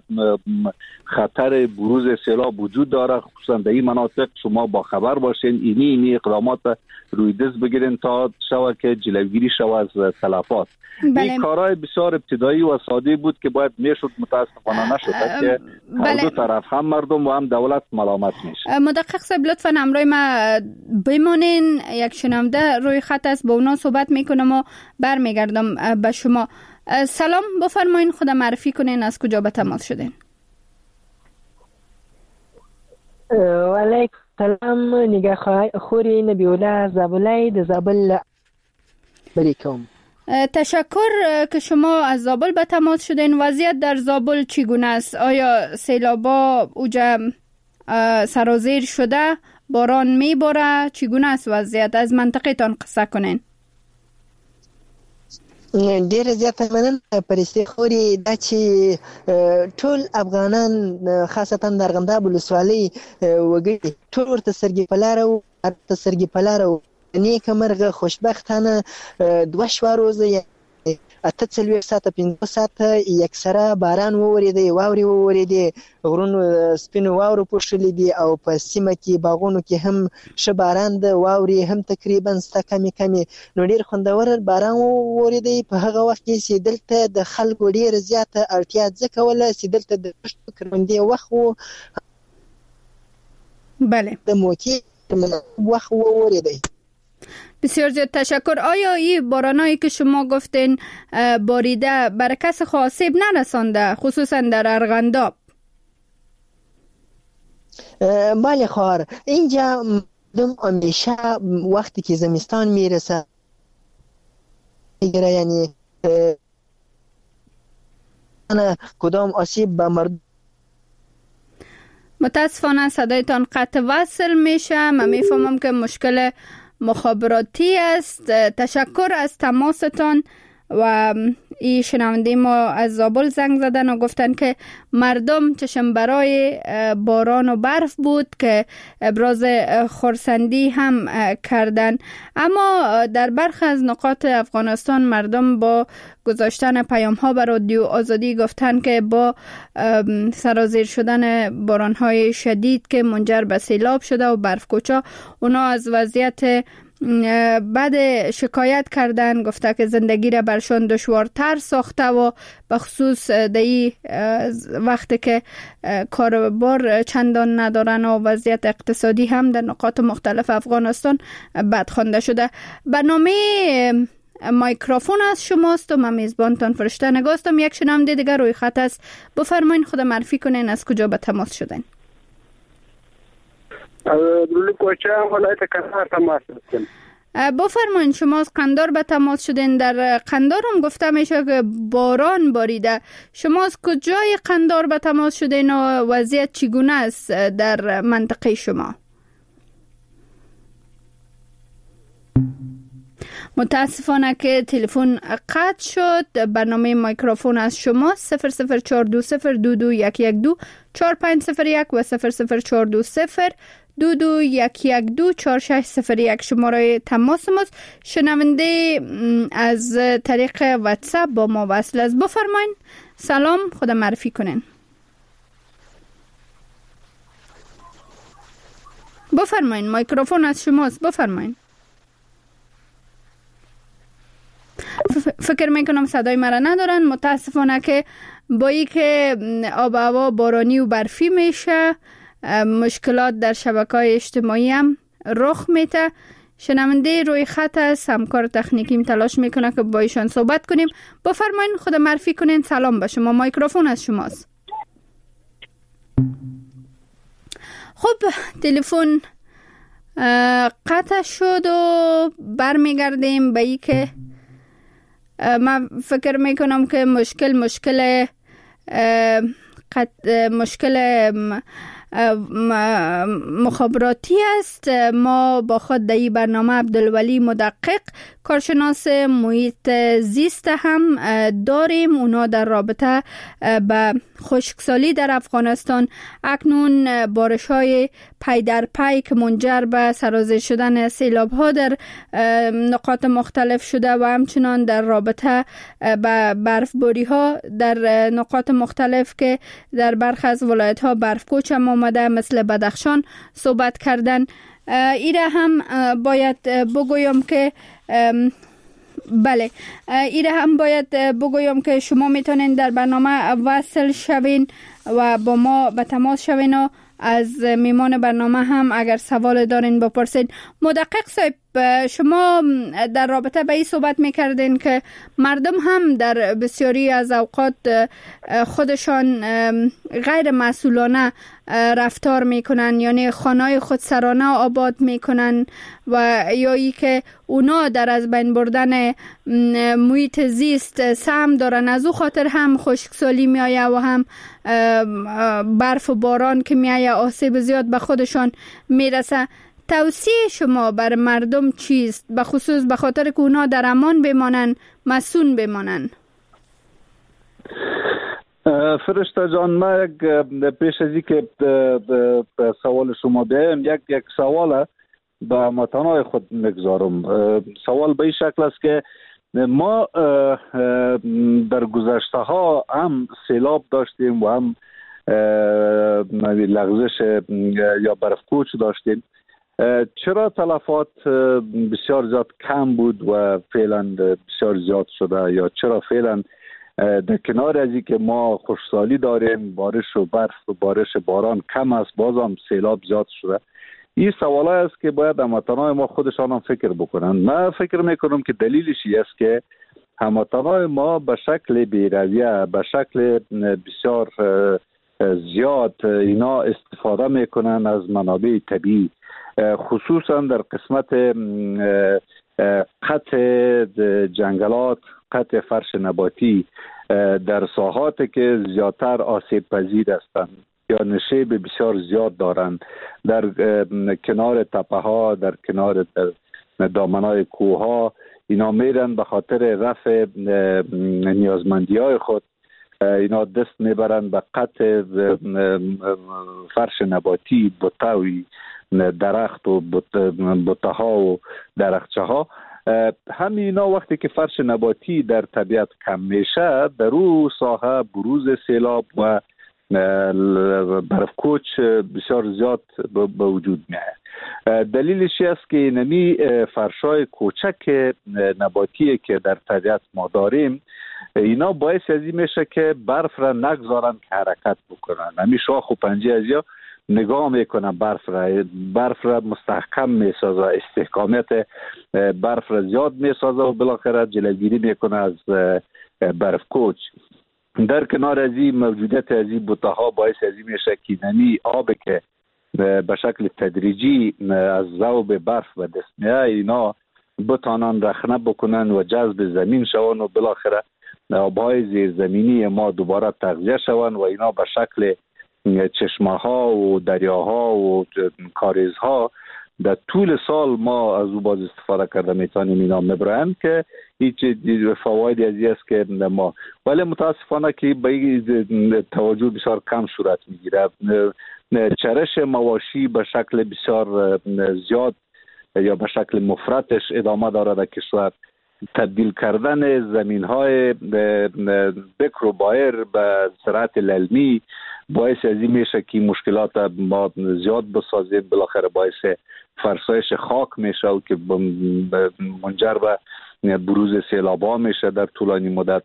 خطر بروز سیلاب وجود داره، خصوصا در این مناطق شما با خبر باشین، اینی اقدامات روی دست بگیرین تا شود که جلوگیری شود از تلفات. این کارهای بسیار ابتدایی و ساده بود که باید میشد، متاسفانه نشد که هر دو طرف هم مردم و هم دولت ملامت میشه. مدقق صاحب لطفاً همراه ما بمانین، یک شنونده روی خط است با اونا صحبت میکنم و برمیگردم به شما. سلام، بفرمایین خود معرفی کنین، از کجا به تماس شدین؟ و علیکم سلام، نگاه خوری نبیوله زابلای د زابل بریکم. تشکر که شما از زابل به تماس شدین. وضعیت در زابل چگونه است؟ آیا سیلابا اوجا سرازیر شده؟ باران میباره؟ چگونه است وضعیت؟ از منطقه تان قصه کنین. ډیر زیات مننه پرستی خوري دا چې ټول افغانان خاصتا د ارغنداب ولسوالۍ وګړي ټول ورته سرګي پلارو نیک مرغه خوشبختانه 2 روزه 8 ساعته 5 ساعته یکسره باران وورېدی، واورې وورېدې، غرونو سپینو واورو پوښلې دي او په سیمه کې باغونو کې هم ښه باران د واورې هم تقریبا سته کمی نو ډېر خوندور باران وورېدی. په هغه وخت کې چې دلته د خلکو ډېر زیاته اړتیا ځکه وله چې دلته د کروندې وخت و، بله د موقع وخت وورېدی. بسیار زیاد تشکر. آیا این بارانایی که شما گفتین باریده بر کس آسیب نرسانده، خصوصا در ارغنداب؟ بله خواهر، اینجا مردم همیشه وقتی که زمستان میرسه یعنی کدام آسیب به مردم. متاسفانه صدایتان قطع وصل میشه. من میفهمم که مشکل مخابراتی است. تشکر از تماستان و این شنونده ما از زابل زنگ زدن و گفتن که مردم چشم برای باران و برف بود که ابراز خرسندی هم کردن. اما در برخی از نقاط افغانستان مردم با گذاشتن پیام ها بر رادیو آزادی گفتن که با سرازیر شدن باران های شدید که منجر به سیلاب شده و برف کوچا، اونا از وضعیت بعد شکایت کردن. گفته که زندگی را برشان دشوارتر ساخته و به خصوص در وقتی که کاربار چندان ندارن و وضعیت اقتصادی هم در نقاط مختلف افغانستان بد خوانده شده. برنامه مایکروفون از شماست و من میزبانتان فرشته نگاستم. یک شنونده دیگر روی خط است. بفرمایید خود معرفی کنین، از کجا به تماس شدین؟ کوچه ولایت کندهار تماس شدیم. بفرمایید شما از قندار به تماس شدین. در قندار هم گفته میشه که باران باریده. شما از کجای قندار به تماس شدین و وضعیت چگونه است در منطقه شما؟ متاسفانه که تلفن قطع شد. برنامه مایکروفون از شما 0042022112450 4501 و 0042022112461 شماره تماس ماست. شنونده از طریق واتساپ با ما وصل است. بفرمایید. سلام، خود معرفی کنین. بفرمایید، مایکروفون از شماست. بفرمایید. فکر میکنم صدای مرا ندارن. متاسفانه که با ای که آب و هوا بارانی و برفی میشه مشکلات در شبکه‌های اجتماعی هم رخ میده. شنونده روی خط است، همکار تکنیکیم تلاش میکنه که با ایشان صحبت کنیم. بفرمایید خود معرفی کنین. سلام به شما، مایکروفون از شماست. خب تلفن قطع شد و برمیگردیم به ای که من فکر میکنم که مشکل مخابراتی است. ما با خود در این برنامه عبدالولی مدقق کارشناس محیط زیست هم داریم. اونا در رابطه به خشکسالی در افغانستان، اکنون بارش‌های پی در پی که منجر به سرازیر شدن سیلاب‌ها در نقاط مختلف شده و همچنان در رابطه به برفباری‌ها در نقاط مختلف که در برخی از ولایت‌ها برفکوچ هم آمده مثل بدخشان صحبت کردن. ایره هم باید بگویم که که شما میتونین در برنامه وصل شوین و با ما به تماس شوین و از میمان برنامه هم اگر سوال دارین بپرسین. مدقق صاحب، شما در رابطه به این صحبت میکردین که مردم هم در بسیاری از اوقات خودشان غیر مسئولانه رفتار میکنن، یعنی خانه‌های خودسرانه آباد میکنن و یا ای که اونا در از بین بردن محیط زیست سهم دارن. از او خاطر هم خشکسالی میآید و هم برف و باران که میآید آسیب زیاد به خودشان میرسه. توصیه شما بر مردم چیست، به خصوص به خاطر که اونا در امان بمانن، مسون بمانن؟ فرشته جان، من پیش از این که به سوال شما بیایم یک سوال به هموطنان خود میگذارم. سوال به این شکل است که ما در گذشته ها هم سیلاب داشتیم و هم لغزش یا برفکوچ داشتیم. چرا تلفات بسیار زیاد کم بود و فعلا بسیار زیاد شده، یا چرا فعلا در کنار از این که ما خشکسالی داریم، بارش و برف و بارش باران کم است، باز هم سیلاب زیاد شده؟ این سوال است که باید هموطنان ما خودشان هم فکر بکنن. من فکر میکنم که دلیلش است که هموطنان ما به شکل بی‌رویه، به شکل بسیار زیاد اینا استفاده میکنن از منابع طبیعی، خصوصا در قسمت قطع جنگلات، قطع فرش نباتی در ساحاتی که زیادتر آسیب پذیر هستند یا نشیب بسیار زیاد دارند، در کنار تپه ها، در کنار دامنای کوه ها. اینا میرن به خاطر رفع نیازمندی‌های خود، اینا دست میبرن به قطع فرش نباتی، بوتاوی درخت و بوتها و درختچه ها. همین اینا وقتی که فرش نباتی در طبیعت کم میشه، در او ساحه بروز سیلاب و برفکوچ بسیار زیاد به وجود میاد. دلیلش است که نمی فرشای کوچک نباتی که در طبیعت ما داریم، اینا باعث از این میشه که برف را نگذارن که حرکت بکنن. نمی شاخ و پنجه از یا نگاه میکنن برف را مستحکم میسازه، استحکامیت برف را زیاد میسازه و بالاخره جلوگیری میکنه از برفکوچ. در کنار از این موجودیت از این بوتها باعث از این میشه که نمی آب که به شکل تدریجی از ذوب برف به دست میاد، اینا بتانن رخنه بکنن و جذب زمین شون و بالاخره آبهای زیرزمینی ما دوباره تغذیه شون و اینا به شکل چشمه ها و دریاها و کاریزها در طول سال ما از او باز استفاده کرده میتونیم. اینا میبرند که هیچ فوایدی از است که ما، ولی متاسفانه که به توجه بسیار کم صورت میگیره. چرش مواشی به شکل بسیار زیاد یا به شکل مفرطش ادامه داره در کشور. تبدیل کردن زمین های بکر و بایر به زراعت للمی باعث از این میشه که مشکلات ما زیاد بسازیم، بالاخره باعث فرسایش خاک میشه و که منجر به بروز سیلاب‌ها میشه در طولانی مدت.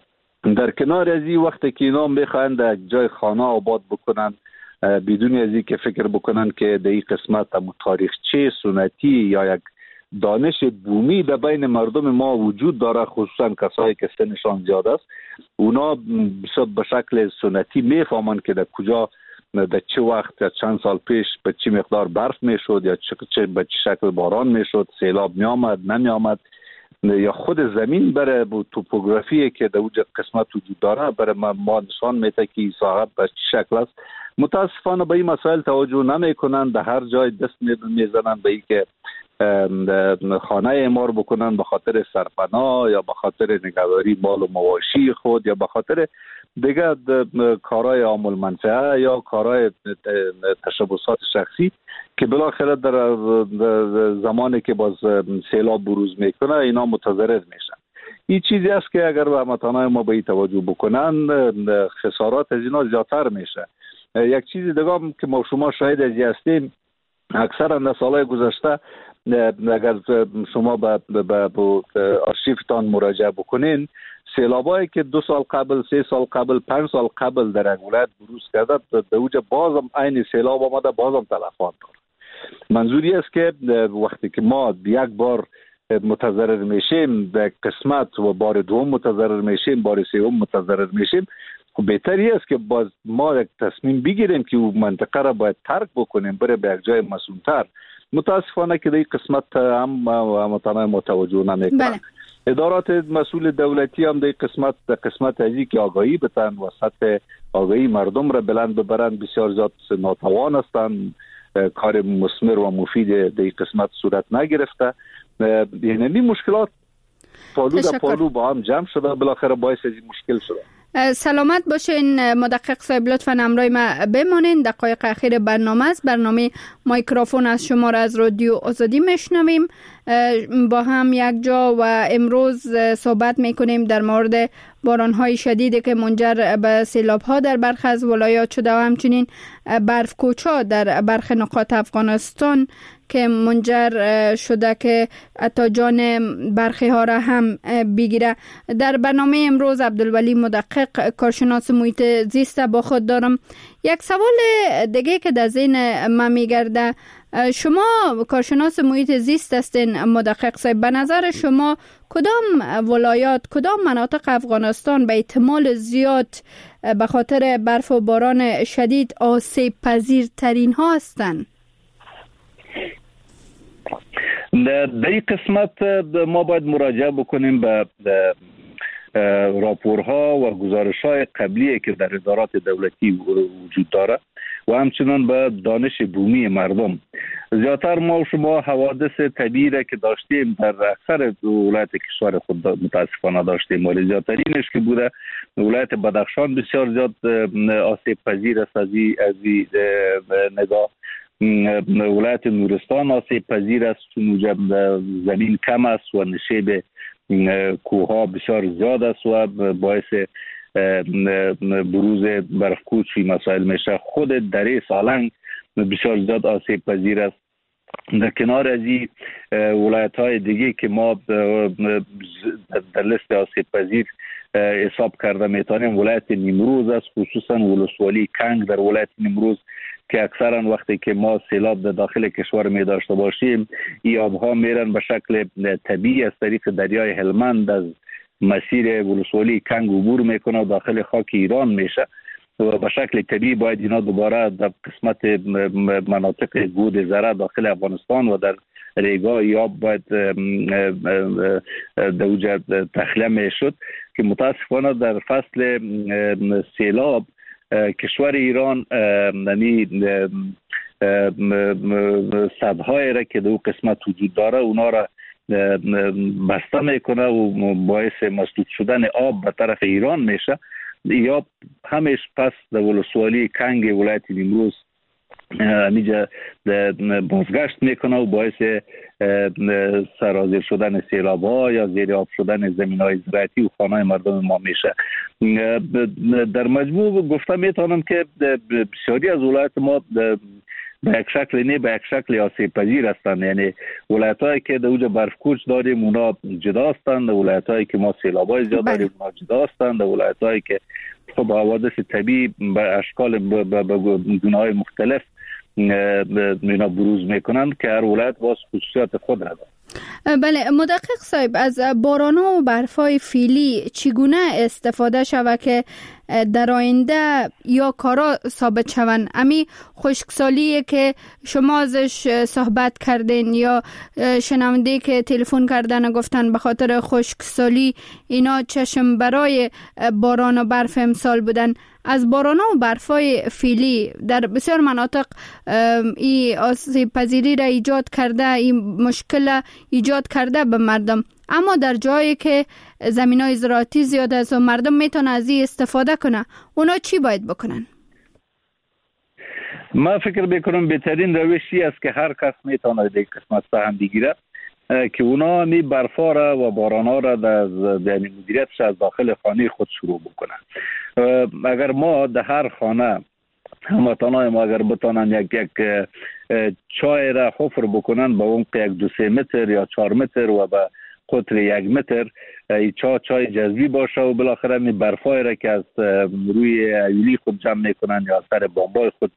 در کنار از این وقتی که اینا میخوان در جای خانه آباد بکنن بدون از این که فکر بکنن که در این قسمت تاریخچه سنتی یا یک دانش بومی در بین مردم ما وجود داره، خصوصا کسایی که سنشان زیاد است، اونا به شکل سنتی میفهمن که در کجا در چه وقت یا چند سال پیش به چه مقدار برف میشد یا به چه شکل باران میشد، سیلاب میامد نمیامد، یا خود زمین برای توپوگرافی که در اونجا قسمت وجود داره برای ما نشان میده که این ساحه به چه شکل است. متاسفانه به این مسائل توجه نمیکنن، در هر جای دست میزنن به این که خانه اعمار بکنن به خاطر سرپناه یا به خاطر نگهداری مال و مواشی خود یا به خاطر دیگه کارهای عامل منفعه یا کارهای تشبسات شخصی که بالاخره در زمانی که باز سیلاب بروز میکنه اینا متضرر میشن. این چیزی است که اگر هموطنان ما به این توجه بکنن خسارات از اینا زیادتر میشه. یک چیز دیگه که ما شما شاهد از هستیم، اکثرا در سالهای گذشته اگر شما به آرشیفتان مراجعه بکنین، سیلابایی که 2 سال قبل، 3 سال قبل، 5 سال قبل در یک ولایت بروز کرده در اوجه بازم عین سیلاب آمده، بازم تلفات داره. منظوری است که وقتی که ما یک بار متضرر میشیم در قسمت و بار دوم متضرر میشیم، بار سوم متضرر میشیم، بهتری است که باز ما یک تصمیم بگیریم که اون منطقه را باید ترک بکنیم بره به یک جای مسئول‌تر. متاسفانه که در این قسمت هم هموطنان متوجه نمیکنند. ادارات مسئول دولتی هم در قسمت ازی که آگاهی بتن و سطح آگاهی مردم را بلند ببرن بسیار زیاد ناتوان هستند، کار مثمر و مفید در این قسمت صورت نگرفته. یعنی مشکلات پالو در پالو با هم جمع شده، بالاخره باعث از این مشکل شده. سلامت باشین مدقق صاحب، لطفاً همراه ما بمانین. دقایق اخیر برنامه است. برنامه مایکروفون از شما را از رادیو آزادی میشنویم با هم یک جا و امروز صحبت میکنیم در مورد بارانهای شدیدی که منجر به سیلاب‌ها در برخی از ولایات شده و همچنین برفکوچ‌ها در برخی نقاط افغانستان که منجر شده که حتی جان برخی ها را هم بگیره. در برنامه امروز عبدالولی مدقق کارشناس محیط زیست با خود دارم. یک سوال دیگه که در ذهن من میگرده، شما کارشناس محیط زیست هستین مدقق صاحب، به نظر شما کدام ولایات، کدام مناطق افغانستان به احتمال زیاد به خاطر برف و باران شدید آسیب پذیر ترین ها هستند؟ در این قسمت ما باید مراجعه بکنیم به راپورها و گزارش‌های قبلی که در ادارات دولتی وجود داره و همچنان به دانش بومی مردم. زیاتر ما و شما حوادث طبیعی را که داشتیم در اکثر ولایت کشور خود متاسفانه داشتیم، ولی زیاترینش که بوده ولایت بدخشان بسیار زیاد آسیب پذیر است از این نگاه. ولایت نورستان آسیب پذیر است چون زمین کم است و نشیب کوها بسیار زیاد است و باعث بروز برفکوچ و مسائل میشه. خود دره سالنگ بسیار زیاد آسیب پذیر است. در کنار از این ولایت های دیگه که ما در لیست آسیب پذیر حساب کرده میتونیم ولایت نیمروز است، خصوصا ولسوالی کنگ در ولایت نیمروز که اکثرا وقتی که ما سیلاب در داخل کشور می داشته باشیم این آبها میرن به شکل طبیعی از طریق دریای هلمند از مسیر ولسوالی کنگ عبور میکنه و داخل خاک ایران میشه و به شکل طبیعی باید اینا دوباره در قسمت مناطق گود زره داخل افغانستان و در ریگا یا باید دوجه تخلیه میشد که متاسفانه در فصل سیلاب کشور ایران سدهای را که در قسمت وجود داره اونا را بسته میکنه و باعث مسدود شدن آب به طرف ایران میشه یا همیش پس در ولسوالی کنگ ولایت نیمروز همیجا بازگشت میکنه و باعث سرازیر شدن سیلاب ها یا زیر آب شدن زمین های زراعتی و خانه مردم ما میشه. در مجموع گفته میتونم که بسیاری از ولایت ما به یک شکل نه به یک شکل آسیب پذیر هستند، یعنی ولایت هایی که در اوج برفکوچ داریم اونا جدا هستند، ولایت هایی که ما سیلاب های زیاد داریم اونا جدا هستند، ولایت هایی که خب حوادث طبیعی به اشکال به گونه های مختلف اینا بروز میکنند که هر ولایت باز خصوصیات خود را دارد. بله مدقق صاحب، از باران‌ها و برف‌های فیلی چگونه استفاده شود که در آینده یا کارا ثابت شوند؟ امی خشکسالی که شما ازش صحبت کردین یا شنونده که تلفن کردن گفتن به خاطر خشکسالی اینا چشم برای باران و برف امسال بودن، از باران و برفای فیلی در بسیار مناطق این آسیب پذیری را ایجاد کرده، این مشکل ایجاد کرده به مردم، اما در جایی که زمینای زراعتی زیاد است و مردم میتونه از این استفاده کنه، اونا چی باید بکنن؟ من فکر میکنم بهترین روشی است که هر کس میتونه در قسمت سهم بگیره که اونا می برفا را و بارانها را در مدیریتش از داخل خانه خود شروع بکنن. اگر ما در هر خانه هموطنان ما اگر بتانن یک چای را حفر بکنن به عمق 1-2-3 متر یا 4 متر و به قطر 1 متر، چای جذبی باشه و بالاخره می برفای را که از روی ایولی خود جمع میکنن یا سر بامبای خود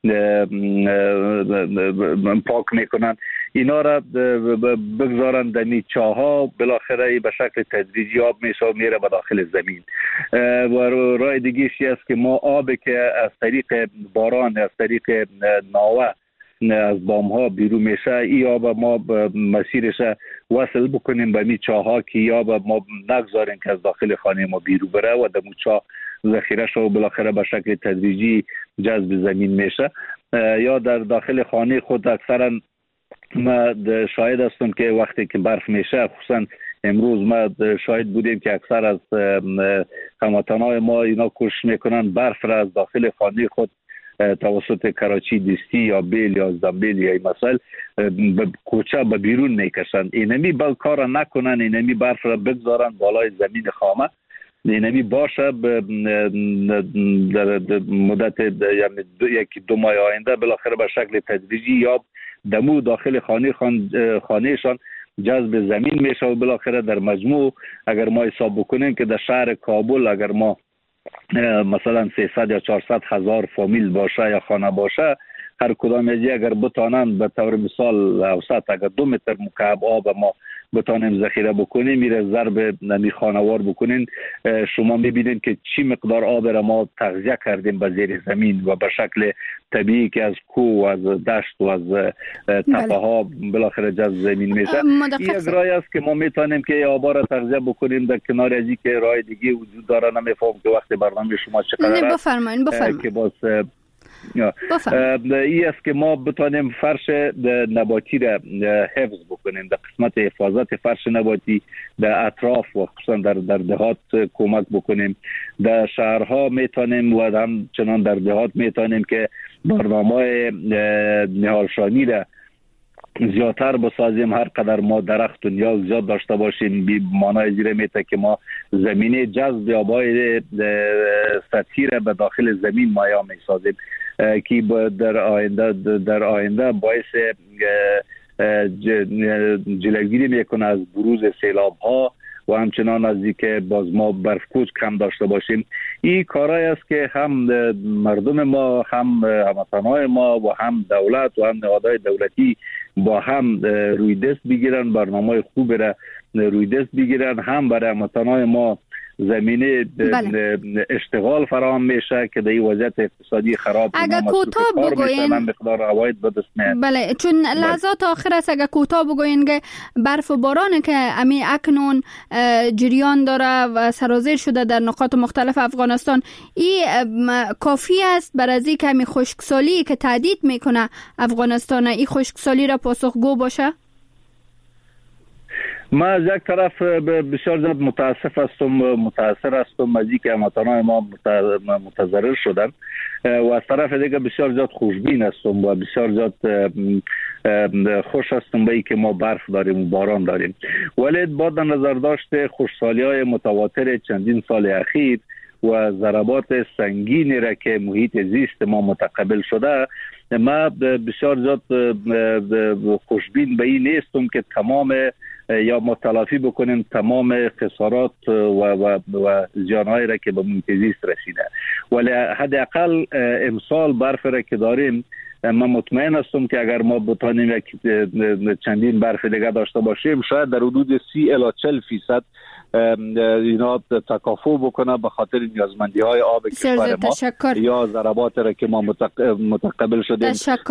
پاک میکنن، اینا را بگذارن در می چاها، بالاخره به شکل تدریجی آب میشه و میره به داخل زمین. و راه دیگه‌ای است که ما آب که از طریق باران از طریق ناوه از بام ها بیرون میشه، این آب ما مسیرش وصل بکنیم به می چاها که این آب ما نگذاریم که از داخل خانه ما بیرون بره و در چاه ذخیره شو و بالاخره به شکل تدریجی جذب زمین میشه. یا در داخل خانه خود اکثرا ما شاهد هستم که وقتی که برف میشه، خصوصا امروز ما شاهد بودیم که اکثر از هموطنان ما اینا کوشش میکنن برف را از داخل خانه خود توسط کراچی دستی یا بیل یا زنبیل یا این مسائل به کوچه به بیرون میکشن. اینمی با کار نکنن، اینمی برف را بگذارن بالای زمین خامه، اینمی باشه در مدت یعنی 1-2 ماه آینده بالاخره به شکل تدریجی یا دمو داخل خانهشان جذب زمین میشه و بالاخره در مجموع اگر ما حساب بکنیم که در شهر کابل اگر ما مثلا 300 یا 400 هزار فامیل باشه یا خانه باشه، هر کدام از اگر بتانن به طور مثال اوسط اگر 2 متر مکعب آب ما بتانیم ذخیره بکنیم، میره ضرب نمی خانوار بکنین، شما میبینید که چی مقدار آب را ما تغذیه کردیم به زیر زمین و به شکل طبیعی که از کوه و از دشت و از تپه ها بالاخره جذب زمین میشه. این یک راه است که ما میتونیم که آبا را تغذیه بکنیم. در کنار از این که راه دیگه وجود داره، نمیفهم که وقت برنامه شما چقدر است بفرمایید که باز این است که ما بتانیم فرش نباتی را حفظ بکنیم، در قسمت حفاظت فرش نباتی در اطراف و خصوصا در دهات کمک بکنیم. در شهرها میتونیم و همچنان در دهات میتونیم که برنامه نهالشانی را زیادتر بسازیم. هر قدر ما درخت و نیاز زیاد داشته باشیم بی معنای زیره میته که ما زمینه جذب آبای سطحی را به داخل زمین مایا میسازیم که در آینده باعث جلوگیری میکنه از بروز سیلاب ها و همچنان از اینکه باز ما برفکوچ کم داشته باشیم. این کارایی است که هم مردم ما، هم هموطنان ما و هم دولت و هم نهادهای دولتی با هم روی دست بگیرن، برنامه خوب را روی دست بگیرن، هم برای هموطنان ما زمینه اشتغال فراهم میشه که در این وضعیت اقتصادی خراب اگر کوتاه بگوین مقدار عواید به دست میاد. بله، چون لحظات آخر است، اگر کوتاه بگوین که برف و باران که امی اکنون جریان داره و سرازیر شده در نقاط مختلف افغانستان، این کافی است برای از اینکه امی خشکسالی که تهدید میکنه افغانستان، این خشکسالی را پاسخگو باشه؟ ما از یک طرف بسیار زیاد متاثر هستم از اینکه هموطنان ما متضرر شدن و از طرف دیگه بسیار زیاد خوشبین هستم و بسیار زیاد خوش هستم به اینکه ما برف داریم و باران داریم. ولی با در نظر داشت خشکسالی‌های متواتر چندین سال اخیر و ضربات سنگینی را که محیط زیست ما متقبل شده، ما بسیار زیاد خوشبین به این نیستم که تمام یا متلافی بکنیم تمام خسارات و زیانهایی را که به محیط زیست رسیده. ولی حداقل امسال برف را که داریم، من مطمئن هستم که اگر ما بتانیم یک چندین برف دیگه داشته باشیم، شاید در حدود 30 الی 40% اینا تکافؤ بکنه به خاطر نیازمندی های آب کشور ما یا ضربات را که ما متقبل شدیم.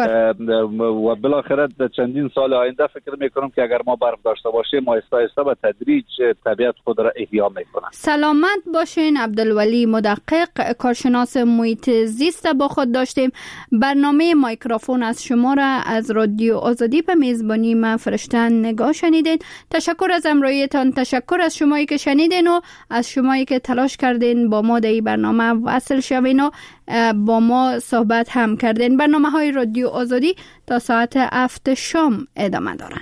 و بالاخره در چندین سال آینده فکر میکنم که اگر ما برف داشته باشیم آهسته آهسته به تدریج طبیعت خود را احیا میکنه. سلامت باشین. عبدالولی مدقق، کارشناس محیط زیست با خود داشتیم. برنامه مایکروفون از شما را از رادیو آزادی به میزبانی من فرشته نگاه شنیدین. تشکر از همراهیتان، تشکر از شما که شنیدین و از شمایی که تلاش کردین با ما در این برنامه وصل شوین و با ما صحبت هم کردین. برنامه های رادیو آزادی تا ساعت 7 شام ادامه دارن.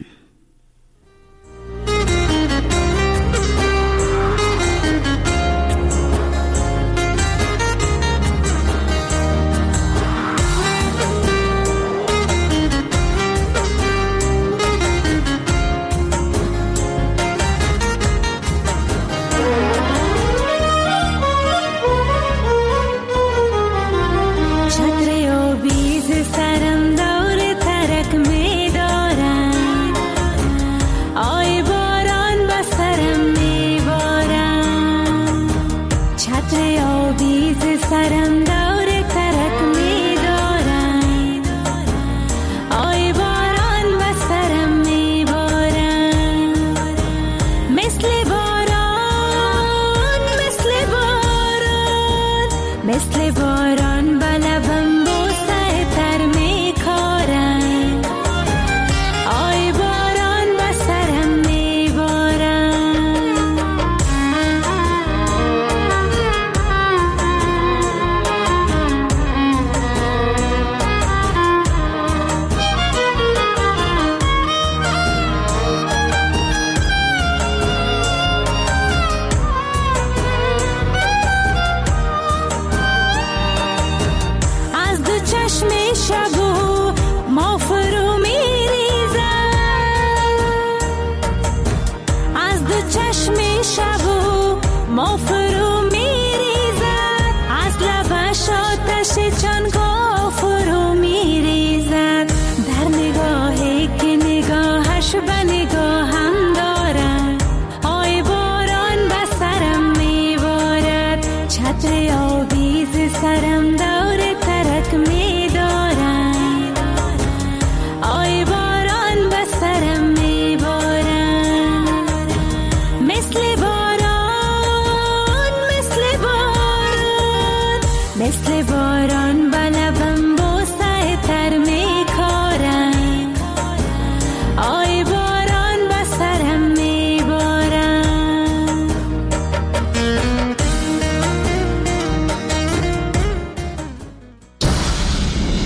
چشم شب